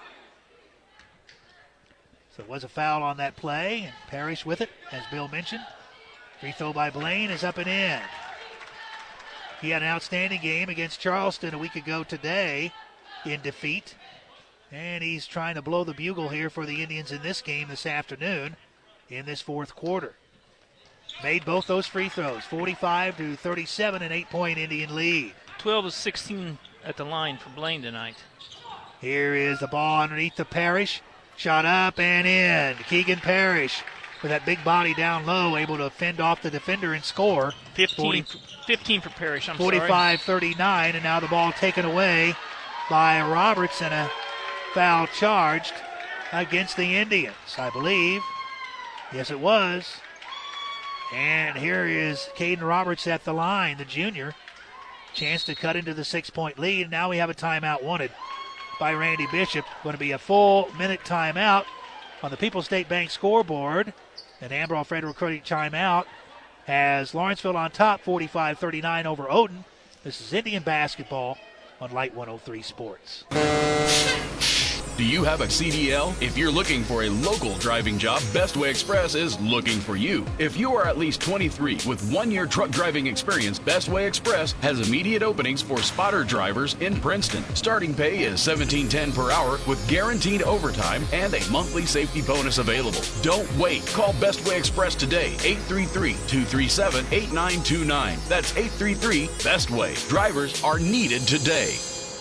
So it was a foul on that play, and Parrish with it, as Bill mentioned. Free throw by Blaine is up and in. He had an outstanding game against Charleston a week ago today in defeat. And he's trying to blow the bugle here for the Indians in this game this afternoon in this fourth quarter. Made both those free throws, 45-37, an 8-point Indian lead. 12-16 at the line for Blaine tonight. Here is the ball underneath the Parrish. Shot up and in. Keegan Parrish with that big body down low, able to fend off the defender and score. 15 for Parrish, 45-39, and now the ball taken away by Roberts and a foul charged against the Indians, I believe. Yes, it was. And here is Caden Roberts at the line, the junior. Chance to cut into the 6-point lead. Now we have a timeout wanted by Randy Bishop. Going to be a full minute timeout on the People's State Bank scoreboard. An Ambrose Federal Credit timeout has Lawrenceville on top, 45-39 over Oden. This is Indian basketball on Light 103 Sports. Do you have a CDL? If you're looking for a local driving job, Bestway Express is looking for you. If you are at least 23 with 1-year truck driving experience, Bestway Express has immediate openings for spotter drivers in Princeton. Starting pay is $17.10 per hour with guaranteed overtime and a monthly safety bonus available. Don't wait. Call Bestway Express today, 833-237-8929. That's 833-BESTWAY. Drivers are needed today.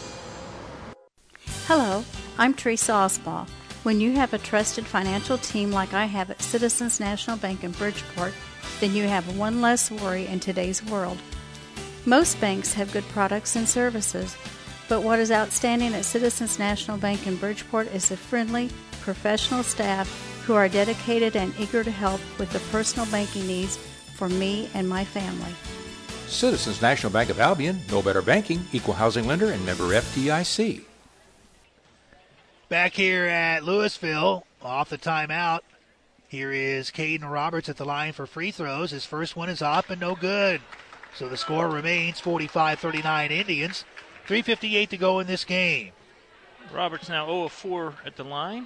Hello, I'm Teresa Osbaugh. When you have a trusted financial team like I have at Citizens National Bank in Bridgeport, then you have one less worry in today's world. Most banks have good products and services, but what is outstanding at Citizens National Bank in Bridgeport is the friendly, professional staff who are dedicated and eager to help with the personal banking needs for me and my family. Citizens National Bank of Albion, no better banking, equal housing lender, and member FDIC. Back here at Louisville, off the timeout, here is Caden Roberts at the line for free throws. His first one is up and no good. So the score remains 45-39 Indians. 3:58 to go in this game. Roberts now 0 of 4 at the line.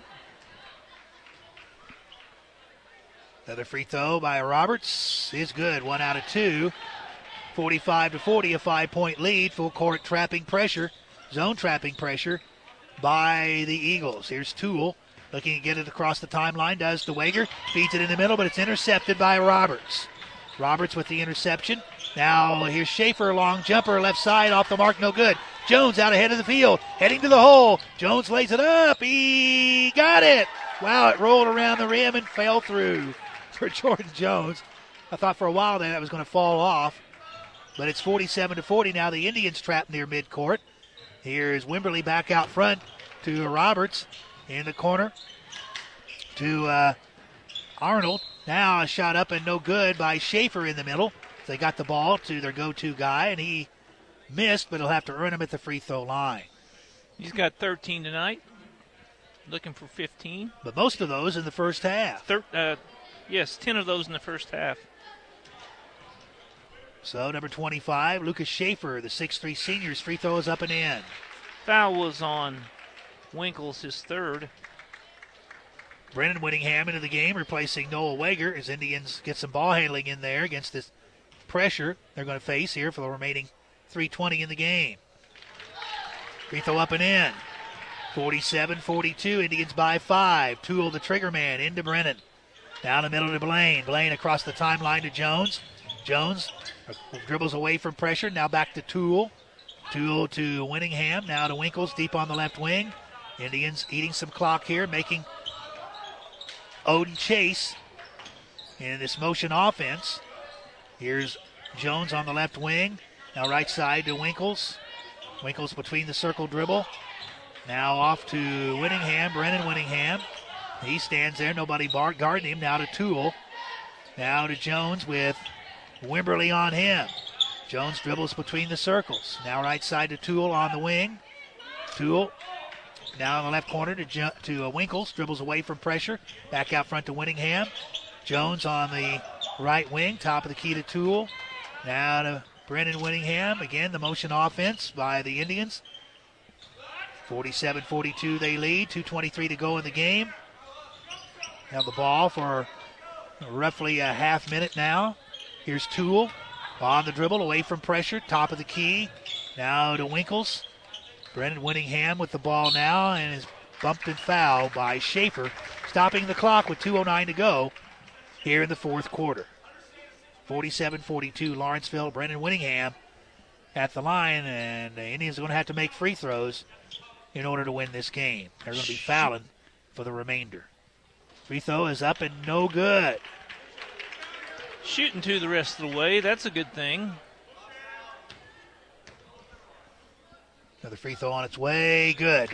Another free throw by Roberts is good. 1 out of 2. 45-40, a 5-point lead. Full court trapping pressure, zone trapping pressure by the Eagles. Here's Toole looking to get it across the timeline. Does to Wager. Feeds it in the middle, but it's intercepted by Roberts. Roberts with the interception. Now here's Schaefer, long jumper, left side, off the mark, no good. Jones out ahead of the field, heading to the hole. Jones lays it up. He got it. Wow, it rolled around the rim and fell through for Jordan Jones. I thought for a while there that was going to fall off. But it's 47-40 now. The Indians trapped near midcourt. Here's Wimberly back out front to Roberts in the corner to Arnold. Now a shot up and no good by Schaefer in the middle. They got the ball to their go-to guy, and he missed, but he'll have to earn him at the free throw line. He's got 13 tonight. Looking for 15. But most of those in the first half. Yes, 10 of those in the first half. So number 25, Lucas Schaefer, the 6'3 senior's free throw is up and in. Foul was on Winkles, his third. Brennan Winningham into the game, replacing Noah Wager as Indians get some ball handling in there against this pressure they're going to face here for the remaining 3:20 in the game. Free throw up and in. 47-42, Indians by 5. Toole, the trigger man, into Brennan. Down the middle to Blaine. Blaine across the timeline to Jones. Jones dribbles away from pressure. Now back to Toole. Toole to Winningham. Now to Winkles deep on the left wing. Indians eating some clock here, making Oden chase in this motion offense. Here's Jones on the left wing. Now right side to Winkles. Winkles between the circle dribble. Now off to Winningham, Brennan Winningham. He stands there, nobody guarding him. Now to Toole. Now to Jones with Wimberly on him. Jones dribbles between the circles. Now right side to Toole on the wing. Toole now in the left corner to Winkles. Dribbles away from pressure. Back out front to Winningham. Jones on the right wing. Top of the key to Toole. Now to Brennan Winningham. Again, the motion offense by the Indians. 47-42 they lead. 2:23 to go in the game. Have the ball for roughly a half minute now. Here's Toole on the dribble, away from pressure, top of the key. Now to Winkles. Brennan Winningham with the ball now and is bumped and fouled by Schaefer, stopping the clock with 2:09 to go here in the fourth quarter. 47-42 Lawrenceville. Brennan Winningham at the line, and the Indians are going to have to make free throws in order to win this game. They're going to be fouling for the remainder. Free throw is up and no good. Shooting to the rest of the way. That's a good thing. Another free throw on its way. Good.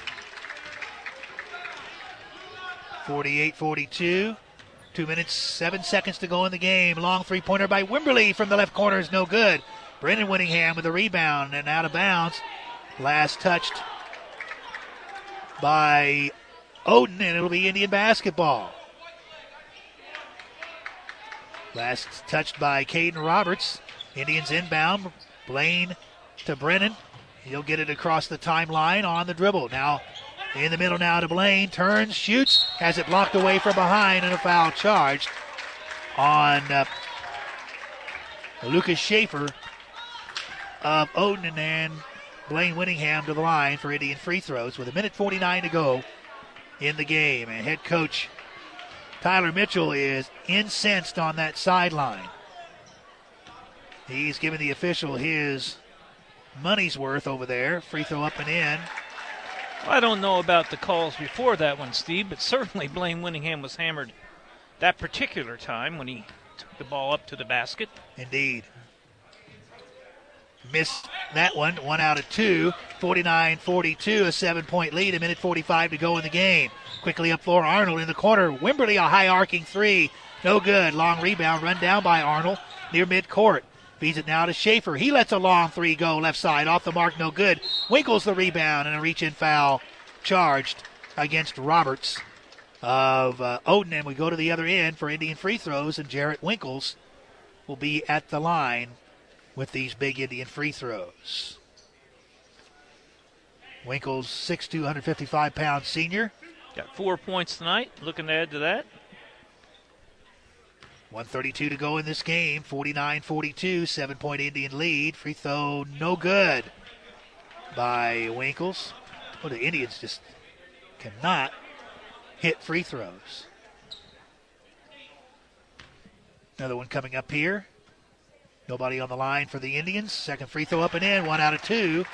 48-42. 2 minutes, 7 seconds to go in the game. Long three-pointer by Wimberly from the left corner is no good. Brennan Winningham with a rebound and out of bounds. Last touched by Oden, and it'll be Indian basketball. Last touched by Caden Roberts. Indians inbound. Blaine to Brennan. He'll get it across the timeline on the dribble. Now in the middle now to Blaine. Turns, shoots, has it blocked away from behind, and a foul charged on Lucas Schaefer of Oden, and Blaine Winningham to the line for Indian free throws with 1:49 to go in the game. And head coach Tyler Mitchell is incensed on that sideline. He's giving the official his money's worth over there. Free throw up and in. Well, I don't know about the calls before that one, Steve, but certainly Blaine Winningham was hammered that particular time when he took the ball up to the basket. Indeed. Missed that one. 1 out of 2. 49-42, a 7-point lead. 1:45 to go in the game. Quickly up floor, Arnold in the corner. Wimberly, a high arcing three. No good. Long rebound run down by Arnold near midcourt. Feeds it now to Schaefer. He lets a long three go left side. Off the mark, no good. Winkles the rebound, and a reach-in foul charged against Roberts of Oden. And we go to the other end for Indian free throws, and Jarrett Winkles will be at the line with these big Indian free throws. Winkles, 6'2", 155-pound senior. Got 4 points tonight. Looking to add to that. 1:32 to go in this game. 49-42, 7-point Indian lead. Free throw no good by Winkles. Well, the Indians just cannot hit free throws. Another one coming up here. Nobody on the line for the Indians. Second free throw up and in. 1 out of 2.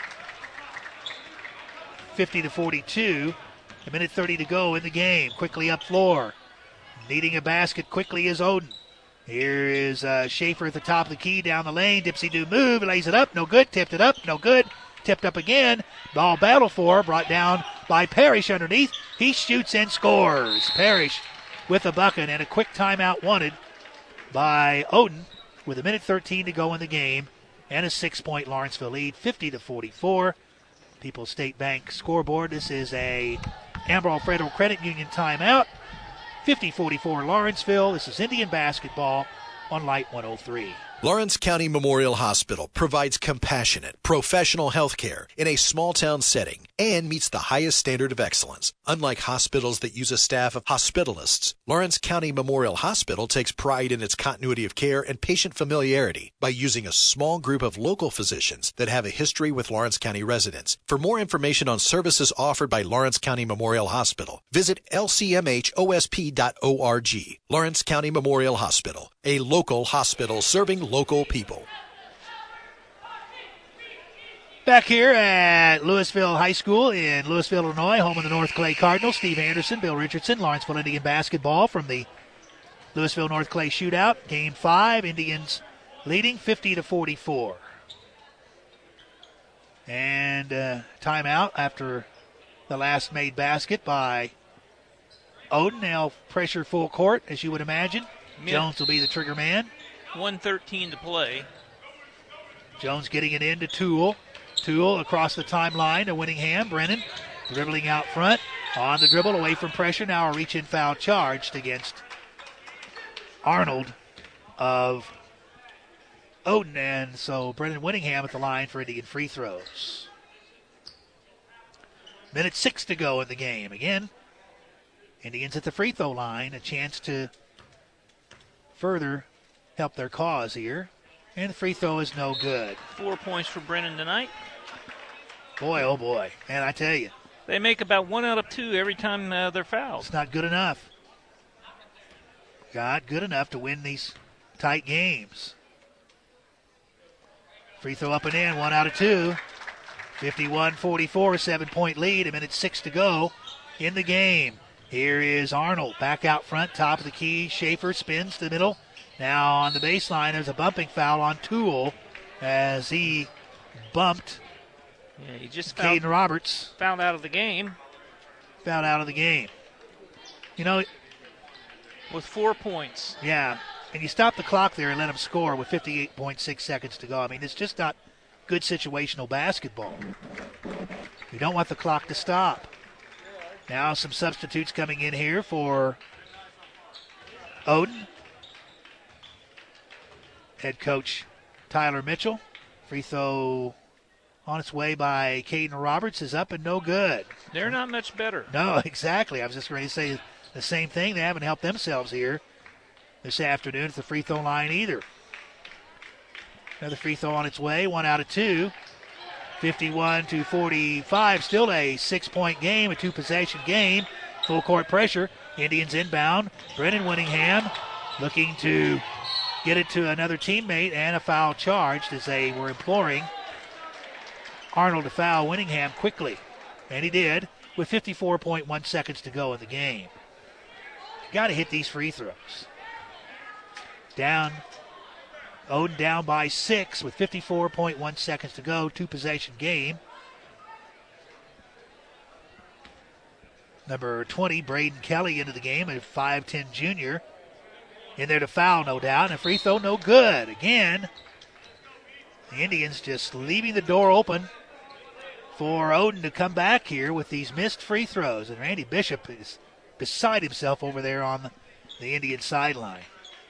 50-42. 1:30 to go in the game. Quickly up floor. Needing a basket quickly is Oden. Here is Schaefer at the top of the key down the lane. Dipsy-do move. Lays it up. No good. Tipped it up. No good. Tipped up again. Ball battle for. Brought down by Parrish underneath. He shoots and scores. Parrish with a bucket, and a quick timeout wanted by Oden with 1:13 to go in the game and a 6-point Lawrenceville lead, 50-44. People's State Bank scoreboard. This is a Amarillo Federal Credit Union timeout. 50-44 Lawrenceville. This is Indian basketball on Light 103. Lawrence County Memorial Hospital provides compassionate, professional health care in a small-town setting and meets the highest standard of excellence. Unlike hospitals that use a staff of hospitalists, Lawrence County Memorial Hospital takes pride in its continuity of care and patient familiarity by using a small group of local physicians that have a history with Lawrence County residents. For more information on services offered by Lawrence County Memorial Hospital, visit lcmhosp.org. Lawrence County Memorial Hospital, a local hospital serving local people. Back here at Louisville High School in Louisville, Illinois, home of the North Clay Cardinals, Steve Anderson, Bill Richardson, Lawrenceville Indian basketball from the Louisville North Clay shootout. Game 5, Indians leading 50-44. And timeout after the last made basket by Odin. Now pressure full court, as you would imagine. Jones will be the trigger man. 1:13 to play. Jones getting it into Toole. Toole across the timeline to Winningham. Brennan dribbling out front. On the dribble, away from pressure. Now a reach-in foul charged against Arnold of Odin. And so Brennan Winningham at the line for Indian free throws. Minute 6 to go in the game. Again, Indians at the free throw line. A chance to further help their cause here. And the free throw is no good. 4 points for Brennan tonight. Boy, oh boy. And I tell you. They make about 1 out of 2 every time they're fouled. It's not good enough. Not good enough to win these tight games. Free throw up and in, 1 out of 2. 51-44, 7-point lead, a minute 6 to go in the game. Here is Arnold back out front, top of the key. Schaefer spins to the middle. Now on the baseline, there's a bumping foul on Toole as he bumped he just Caden Roberts. Fouled out of the game. Fouled out of the game. You know, with 4 points. Yeah, and you stop the clock there and let him score with 58.6 seconds to go. I mean, it's just not good situational basketball. You don't want the clock to stop. Now some substitutes coming in here for Odin. Head coach Tyler Mitchell. Free throw on its way by Caden Roberts is up and no good. They're not much better. No, exactly. I was just ready to say the same thing. They haven't helped themselves here this afternoon at the free throw line either. Another free throw on its way, 1 out of 2. 51-45, still a 6-point game, a 2-possession game. Full court pressure. Indians inbound. Brennan Winningham looking to get it to another teammate, and a foul charged as they were imploring Arnold to foul Winningham quickly. And he did with 54.1 seconds to go in the game. Got to hit these free throws. Down. Odin down by 6 with 54.1 seconds to go. 2-possession game. Number 20, Braden Kelly, into the game, a 5'10 junior. In there to foul, no doubt. And a free throw, no good. Again, the Indians just leaving the door open for Odin to come back here with these missed free throws. And Randy Bishop is beside himself over there on the Indian sideline.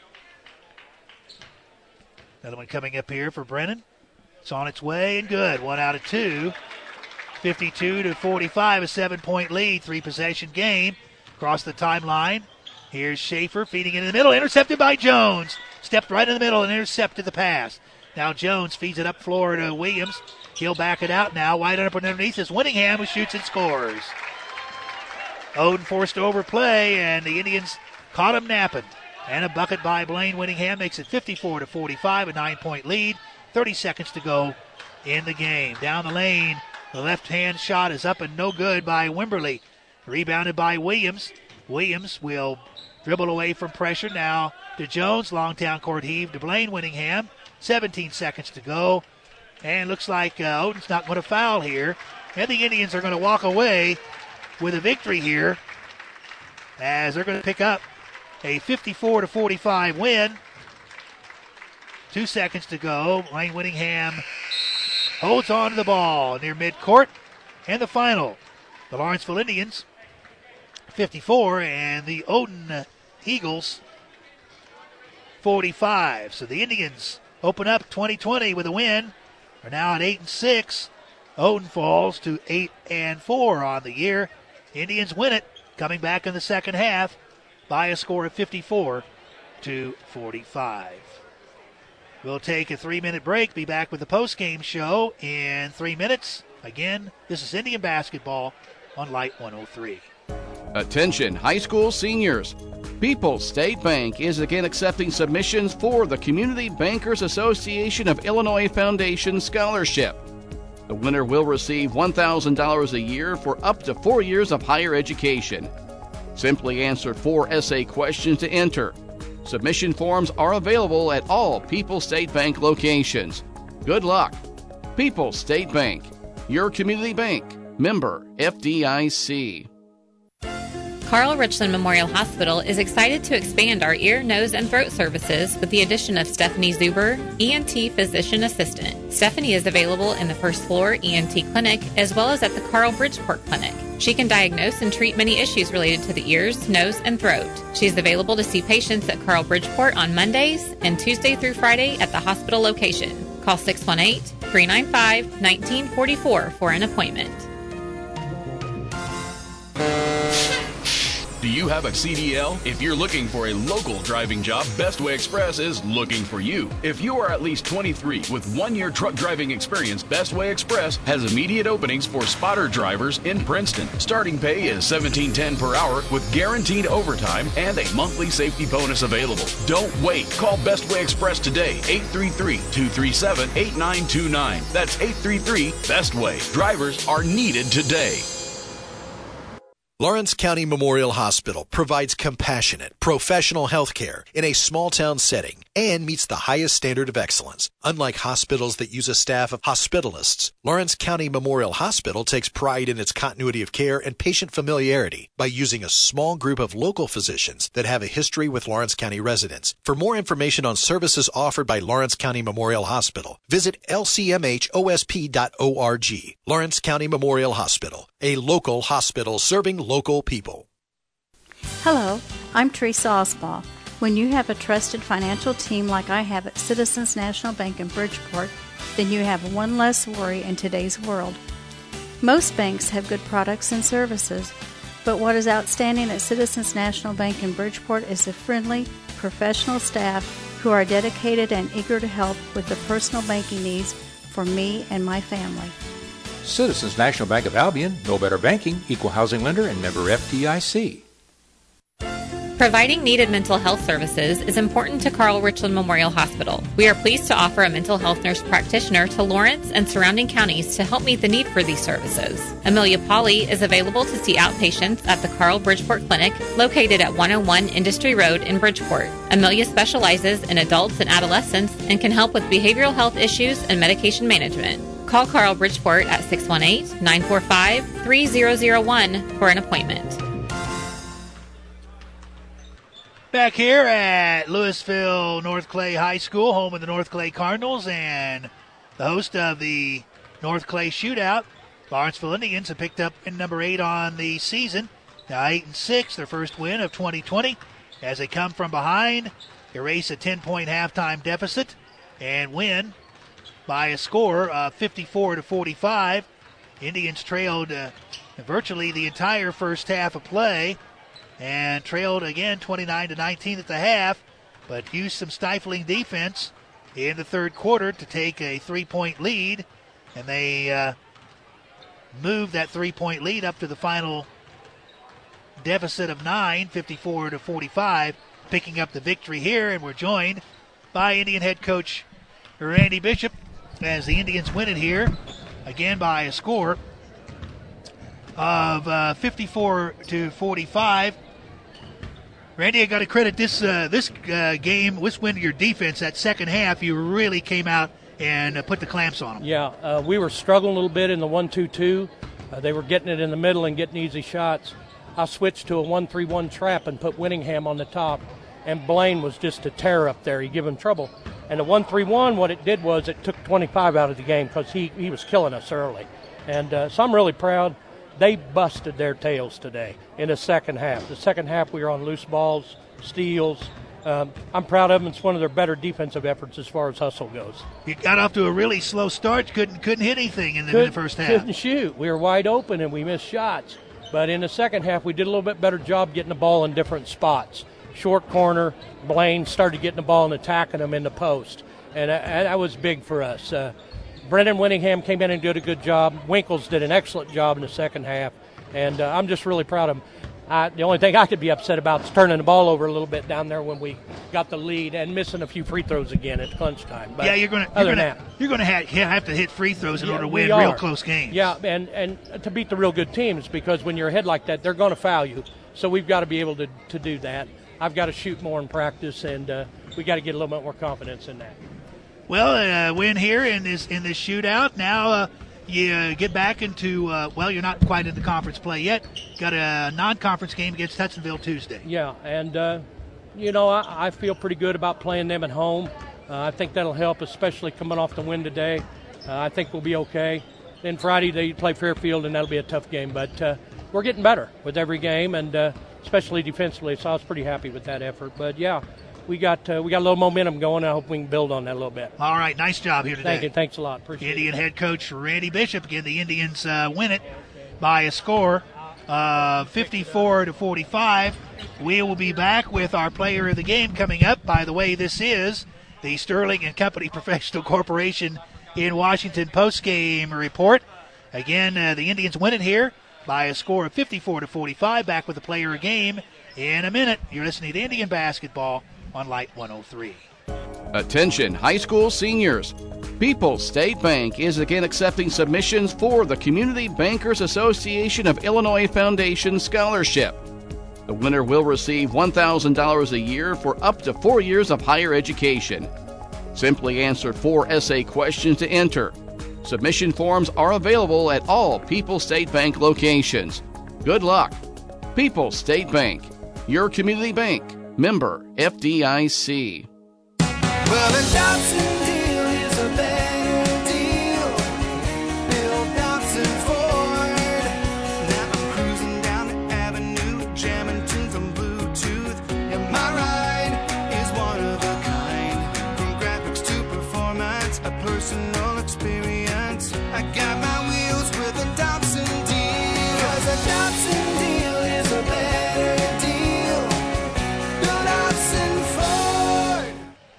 Another one coming up here for Brennan. It's on its way and good. 1 out of 2. 52-45, a 7-point lead. 3-possession game. Across the timeline. Here's Schaefer feeding into the middle. Intercepted by Jones. Stepped right in the middle and intercepted the pass. Now Jones feeds it up floor to Williams. He'll back it out now. Wide open underneath is Winningham, who shoots and scores. Odin forced to overplay, and the Indians caught him napping. And a bucket by Blaine Winningham makes it 54-45, a 9-point lead. 30 seconds to go in the game. Down the lane, the left-hand shot is up and no good by Wimberly. Rebounded by Williams. Williams will dribble away from pressure now to Jones. Long down court heave to Blaine Winningham. 17 seconds to go. And looks like Odin's not going to foul here. And the Indians are going to walk away with a victory here as they're going to pick up a 54-45 win. 2 seconds to go. Blaine Winningham holds on to the ball near midcourt. And the final, the Lawrenceville Indians 54 and the Odin Eagles 45. So the Indians open up 2020 with a win. Are now at 8-6. Odin falls to 8-4 on the year. Indians win it, coming back in the second half by a score of 54-45. We'll take a 3-minute break, be back with the postgame show in 3 minutes. Again, this is Indian basketball on Light 103. Attention, high school seniors. People's State Bank is again accepting submissions for the Community Bankers Association of Illinois Foundation Scholarship. The winner will receive $1,000 a year for up to 4 years of higher education. Simply answer 4 essay questions to enter. Submission forms are available at all People's State Bank locations. Good luck. People's State Bank, your community bank. Member FDIC. Carl Richland Memorial Hospital is excited to expand our ear, nose, and throat services with the addition of Stephanie Zuber, ENT Physician Assistant. Stephanie is available in the first floor ENT clinic as well as at the Carl Bridgeport Clinic. She can diagnose and treat many issues related to the ears, nose, and throat. She is available to see patients at Carl Bridgeport on Mondays and Tuesday through Friday at the hospital location. Call 618-395-1944 for an appointment. Do you have a CDL? If you're looking for a local driving job, Bestway Express is looking for you. If you are at least 23 with 1 year truck driving experience, Bestway Express has immediate openings for spotter drivers in Princeton. Starting pay is $17.10 per hour with guaranteed overtime and a monthly safety bonus available. Don't wait. Call Bestway Express today, 833-237-8929. That's 833-BESTWAY. Drivers are needed today. Lawrence County Memorial Hospital provides compassionate, professional health care in a small-town setting and meets the highest standard of excellence. Unlike hospitals that use a staff of hospitalists, Lawrence County Memorial Hospital takes pride in its continuity of care and patient familiarity by using a small group of local physicians that have a history with Lawrence County residents. For more information on services offered by Lawrence County Memorial Hospital, visit lcmhosp.org. Lawrence County Memorial Hospital, a local hospital serving local people. Hello, I'm Teresa Osbaugh. When you have a trusted financial team like I have at Citizens National Bank in Bridgeport, then you have one less worry in today's world. Most banks have good products and services, but what is outstanding at Citizens National Bank in Bridgeport is the friendly, professional staff who are dedicated and eager to help with the personal banking needs for me and my family. Citizens National Bank of Albion, no better banking, equal housing lender, and member FDIC. Providing needed mental health services is important to Carl Richland Memorial Hospital. We are pleased to offer a mental health nurse practitioner to Lawrence and surrounding counties to help meet the need for these services. Amelia Pauley is available to see outpatients at the Carl Bridgeport Clinic, located at 101 Industry Road in Bridgeport. Amelia specializes in adults and adolescents and can help with behavioral health issues and medication management. Call Carl Bridgeport at 618-945-3001 for an appointment. Back here at Louisville North Clay High School, home of the North Clay Cardinals and the host of the North Clay Shootout, Lawrenceville Indians have picked up in number 8 on the season. Now 8-6, their first win of 2020. As they come from behind, erase a 10-point halftime deficit and win by a score of 54-45. Indians trailed virtually the entire first half of play and trailed again 29-19 at the half, but used some stifling defense in the third quarter to take a 3-point lead, and they moved that 3-point lead up to the final deficit of 9, 54-45, picking up the victory here, and we're joined by Indian head coach Randy Bishop as the Indians win it here, again by a score of 54-45. Randy, I got to credit this game, this win to your defense. That second half, you really came out and put the clamps on them. Yeah, we were struggling a little bit in the 1-2-2. They were getting it in the middle and getting easy shots. I switched to a 1-3-1 trap and put Winningham on the top, and Blaine was just a terror up there. He gave him trouble. And the 1-3-1, what it did was it took 25 out of the game because he was killing us early. And so I'm really proud. They busted their tails today in the second half. The second half we were on loose balls, steals, I'm proud of them. It's one of their better defensive efforts as far as hustle goes. You got off to a really slow start. Couldn't hit anything in the first half. Couldn't shoot. We were wide open and we missed shots. But in the second half, we did a little bit better job getting the ball in different spots. Short corner, Blaine started getting the ball and attacking them in the post. And that was big for us. Brendan Winningham came in and did a good job. Winkles did an excellent job in the second half. And I'm just really proud of them. The only thing I could be upset about is turning the ball over a little bit down there when we got the lead and missing a few free throws again at crunch time. But yeah, you're going to have to hit free throws in order to win real close games. Yeah, and to beat the real good teams, because when you're ahead like that, they're going to foul you. So we've got to be able to do that. I've got to shoot more in practice, and we got to get a little bit more confidence in that. Well, win here in this shootout. Now you get back into, you're not quite in the conference play yet. Got a non-conference game against Hudsonville Tuesday. Yeah, and, I feel pretty good about playing them at home. I think that'll help, especially coming off the win today. I think we'll be okay. Then Friday they play Fairfield, and that'll be a tough game. But we're getting better with every game, and especially defensively, so I was pretty happy with that effort. But, yeah, we got a little momentum going. I hope we can build on that a little bit. All right, nice job here today. Thank you. Thanks a lot. Appreciate Indian head coach Randy Bishop. Again, the Indians win it by a score of 54-45. We will be back with our player of the game coming up. By the way, this is the Sterling and Company Professional Corporation in Washington post-game report. Again, the Indians win it here by a score of 54-45. Back with the player of the game in a minute. You're listening to Indian Basketball on Light 103. Attention, high school seniors. People's State Bank is again accepting submissions for the Community Bankers Association of Illinois Foundation Scholarship. The winner will receive $1,000 a year for up to 4 years of higher education. Simply answer 4 essay questions to enter. Submission forms are available at all People's State Bank locations. Good luck. People's State Bank, your community bank. Member FDIC. Well, the Dobson deal is a better deal. Bill Dobson Ford. Now I'm cruising down the avenue, jamming tunes on Bluetooth. And my ride is one of a kind. From graphics to performance, a personal experience. I got my wheels with a Dobson deal. 'Cause a Dobson deal is a better deal. Bill Dobson Ford.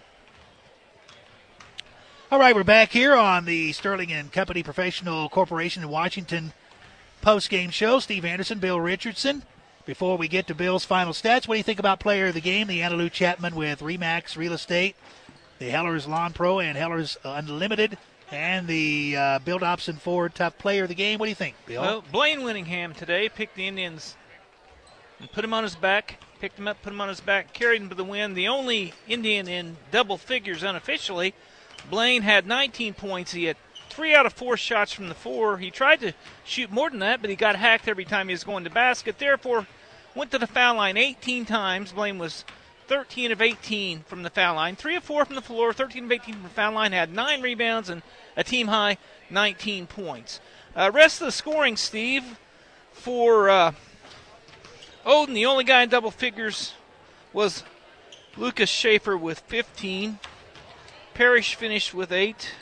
All right, we're back here on the Sterling and Company Professional Corporation in Washington post-game show. Steve Anderson, Bill Richardson. Before we get to Bill's final stats, what do you think about player of the game? The Annalou Chapman with Remax Real Estate, the Hellers Lawn Pro and Hellers Unlimited, and the Bill Dobson Ford Tough Player of the Game. What do you think, Bill? Well, Blaine Winningham today picked the Indians and put him on his back, picked him up, put him on his back, carried him to the win. The only Indian in double figures unofficially. Blaine had 19 points. He had 3 out of 4 shots from the 4. He tried to shoot more than that, but he got hacked every time he was going to basket. Therefore, went to the foul line 18 times. Blaine was 13 of 18 from the foul line. 3 of 4 from the floor, 13 of 18 from the foul line. Had 9 rebounds and a team-high 19 points. Rest of the scoring, Steve, for Odin, the only guy in double figures was Lucas Schaefer with 15. Parrish finished with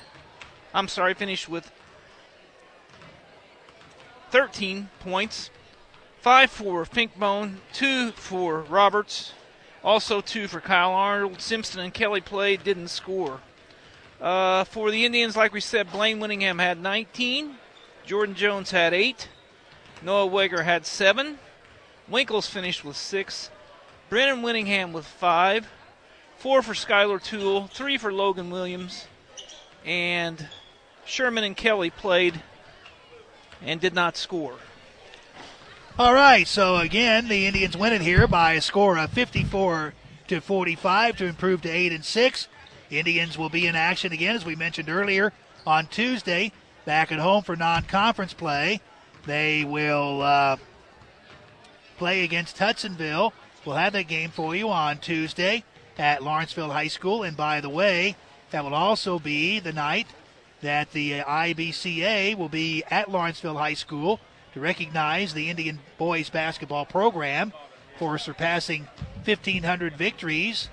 13 points. 5 for Finkbone, 2 for Roberts, also 2 for Kyle Arnold. Simpson and Kelly played, didn't score. For the Indians, like we said, Blaine Winningham had 19. Jordan Jones had 8. Noah Weger had 7. Winkles finished with 6. Brennan Winningham with 5. 4 for Skylar Toole, 3 for Logan Williams, and Sherman and Kelly played and did not score. All right, so again, the Indians win it here by a score of 54-45 to improve to 8-6. The Indians will be in action again, as we mentioned earlier, on Tuesday, back at home for non-conference play. They will play against Hudsonville. We'll have that game for you on Tuesday at Lawrenceville High School. And by the way, that will also be the night that the IBCA will be at Lawrenceville High School to recognize the Indian boys basketball program for surpassing 1,500 victories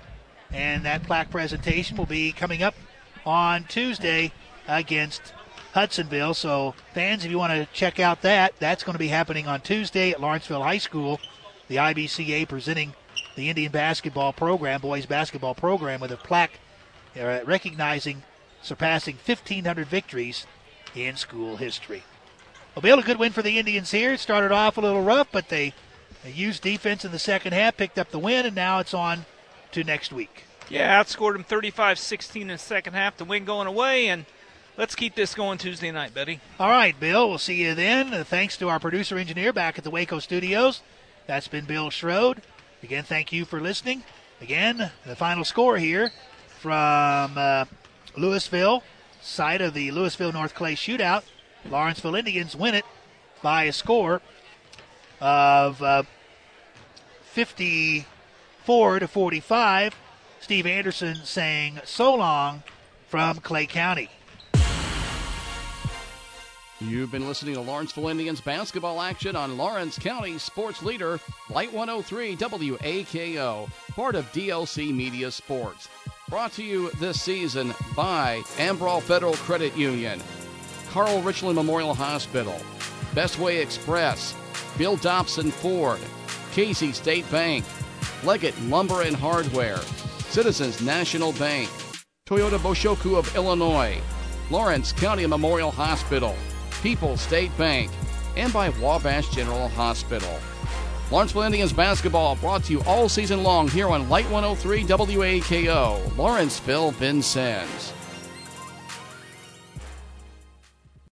And that plaque presentation will be coming up on Tuesday against Hudsonville. So fans, if you want to check out that's going to be happening on Tuesday at Lawrenceville High School. The IBCA presenting the Indian basketball program, boys basketball program, with a plaque recognizing surpassing 1,500 victories in school history. Well, Bill, a good win for the Indians here. It started off a little rough, but they used defense in the second half, picked up the win, and now it's on to next week. Yeah, outscored them 35-16 in the second half. The win going away, and let's keep this going Tuesday night, buddy. All right, Bill, we'll see you then. Thanks to our producer-engineer back at the Waco studios. That's been Bill Schroed. Again, thank you for listening. Again, the final score here from Louisville, site of the Louisville North Clay shootout. Lawrenceville Indians win it by a score of 54-45. Steve Anderson saying so long from Clay County. You've been listening to Lawrenceville Indians basketball action on Lawrence County Sports Leader, Light 103 WAKO, part of DLC Media Sports. Brought to you this season by Ambrol Federal Credit Union, Carl Richland Memorial Hospital, Bestway Express, Bill Dobson Ford, Casey State Bank, Leggett Lumber and Hardware, Citizens National Bank, Toyota Boshoku of Illinois, Lawrence County Memorial Hospital, People's State Bank, and by Wabash General Hospital. Lawrenceville Indians basketball brought to you all season long here on Light 103 WAKO, Lawrenceville, Vincennes.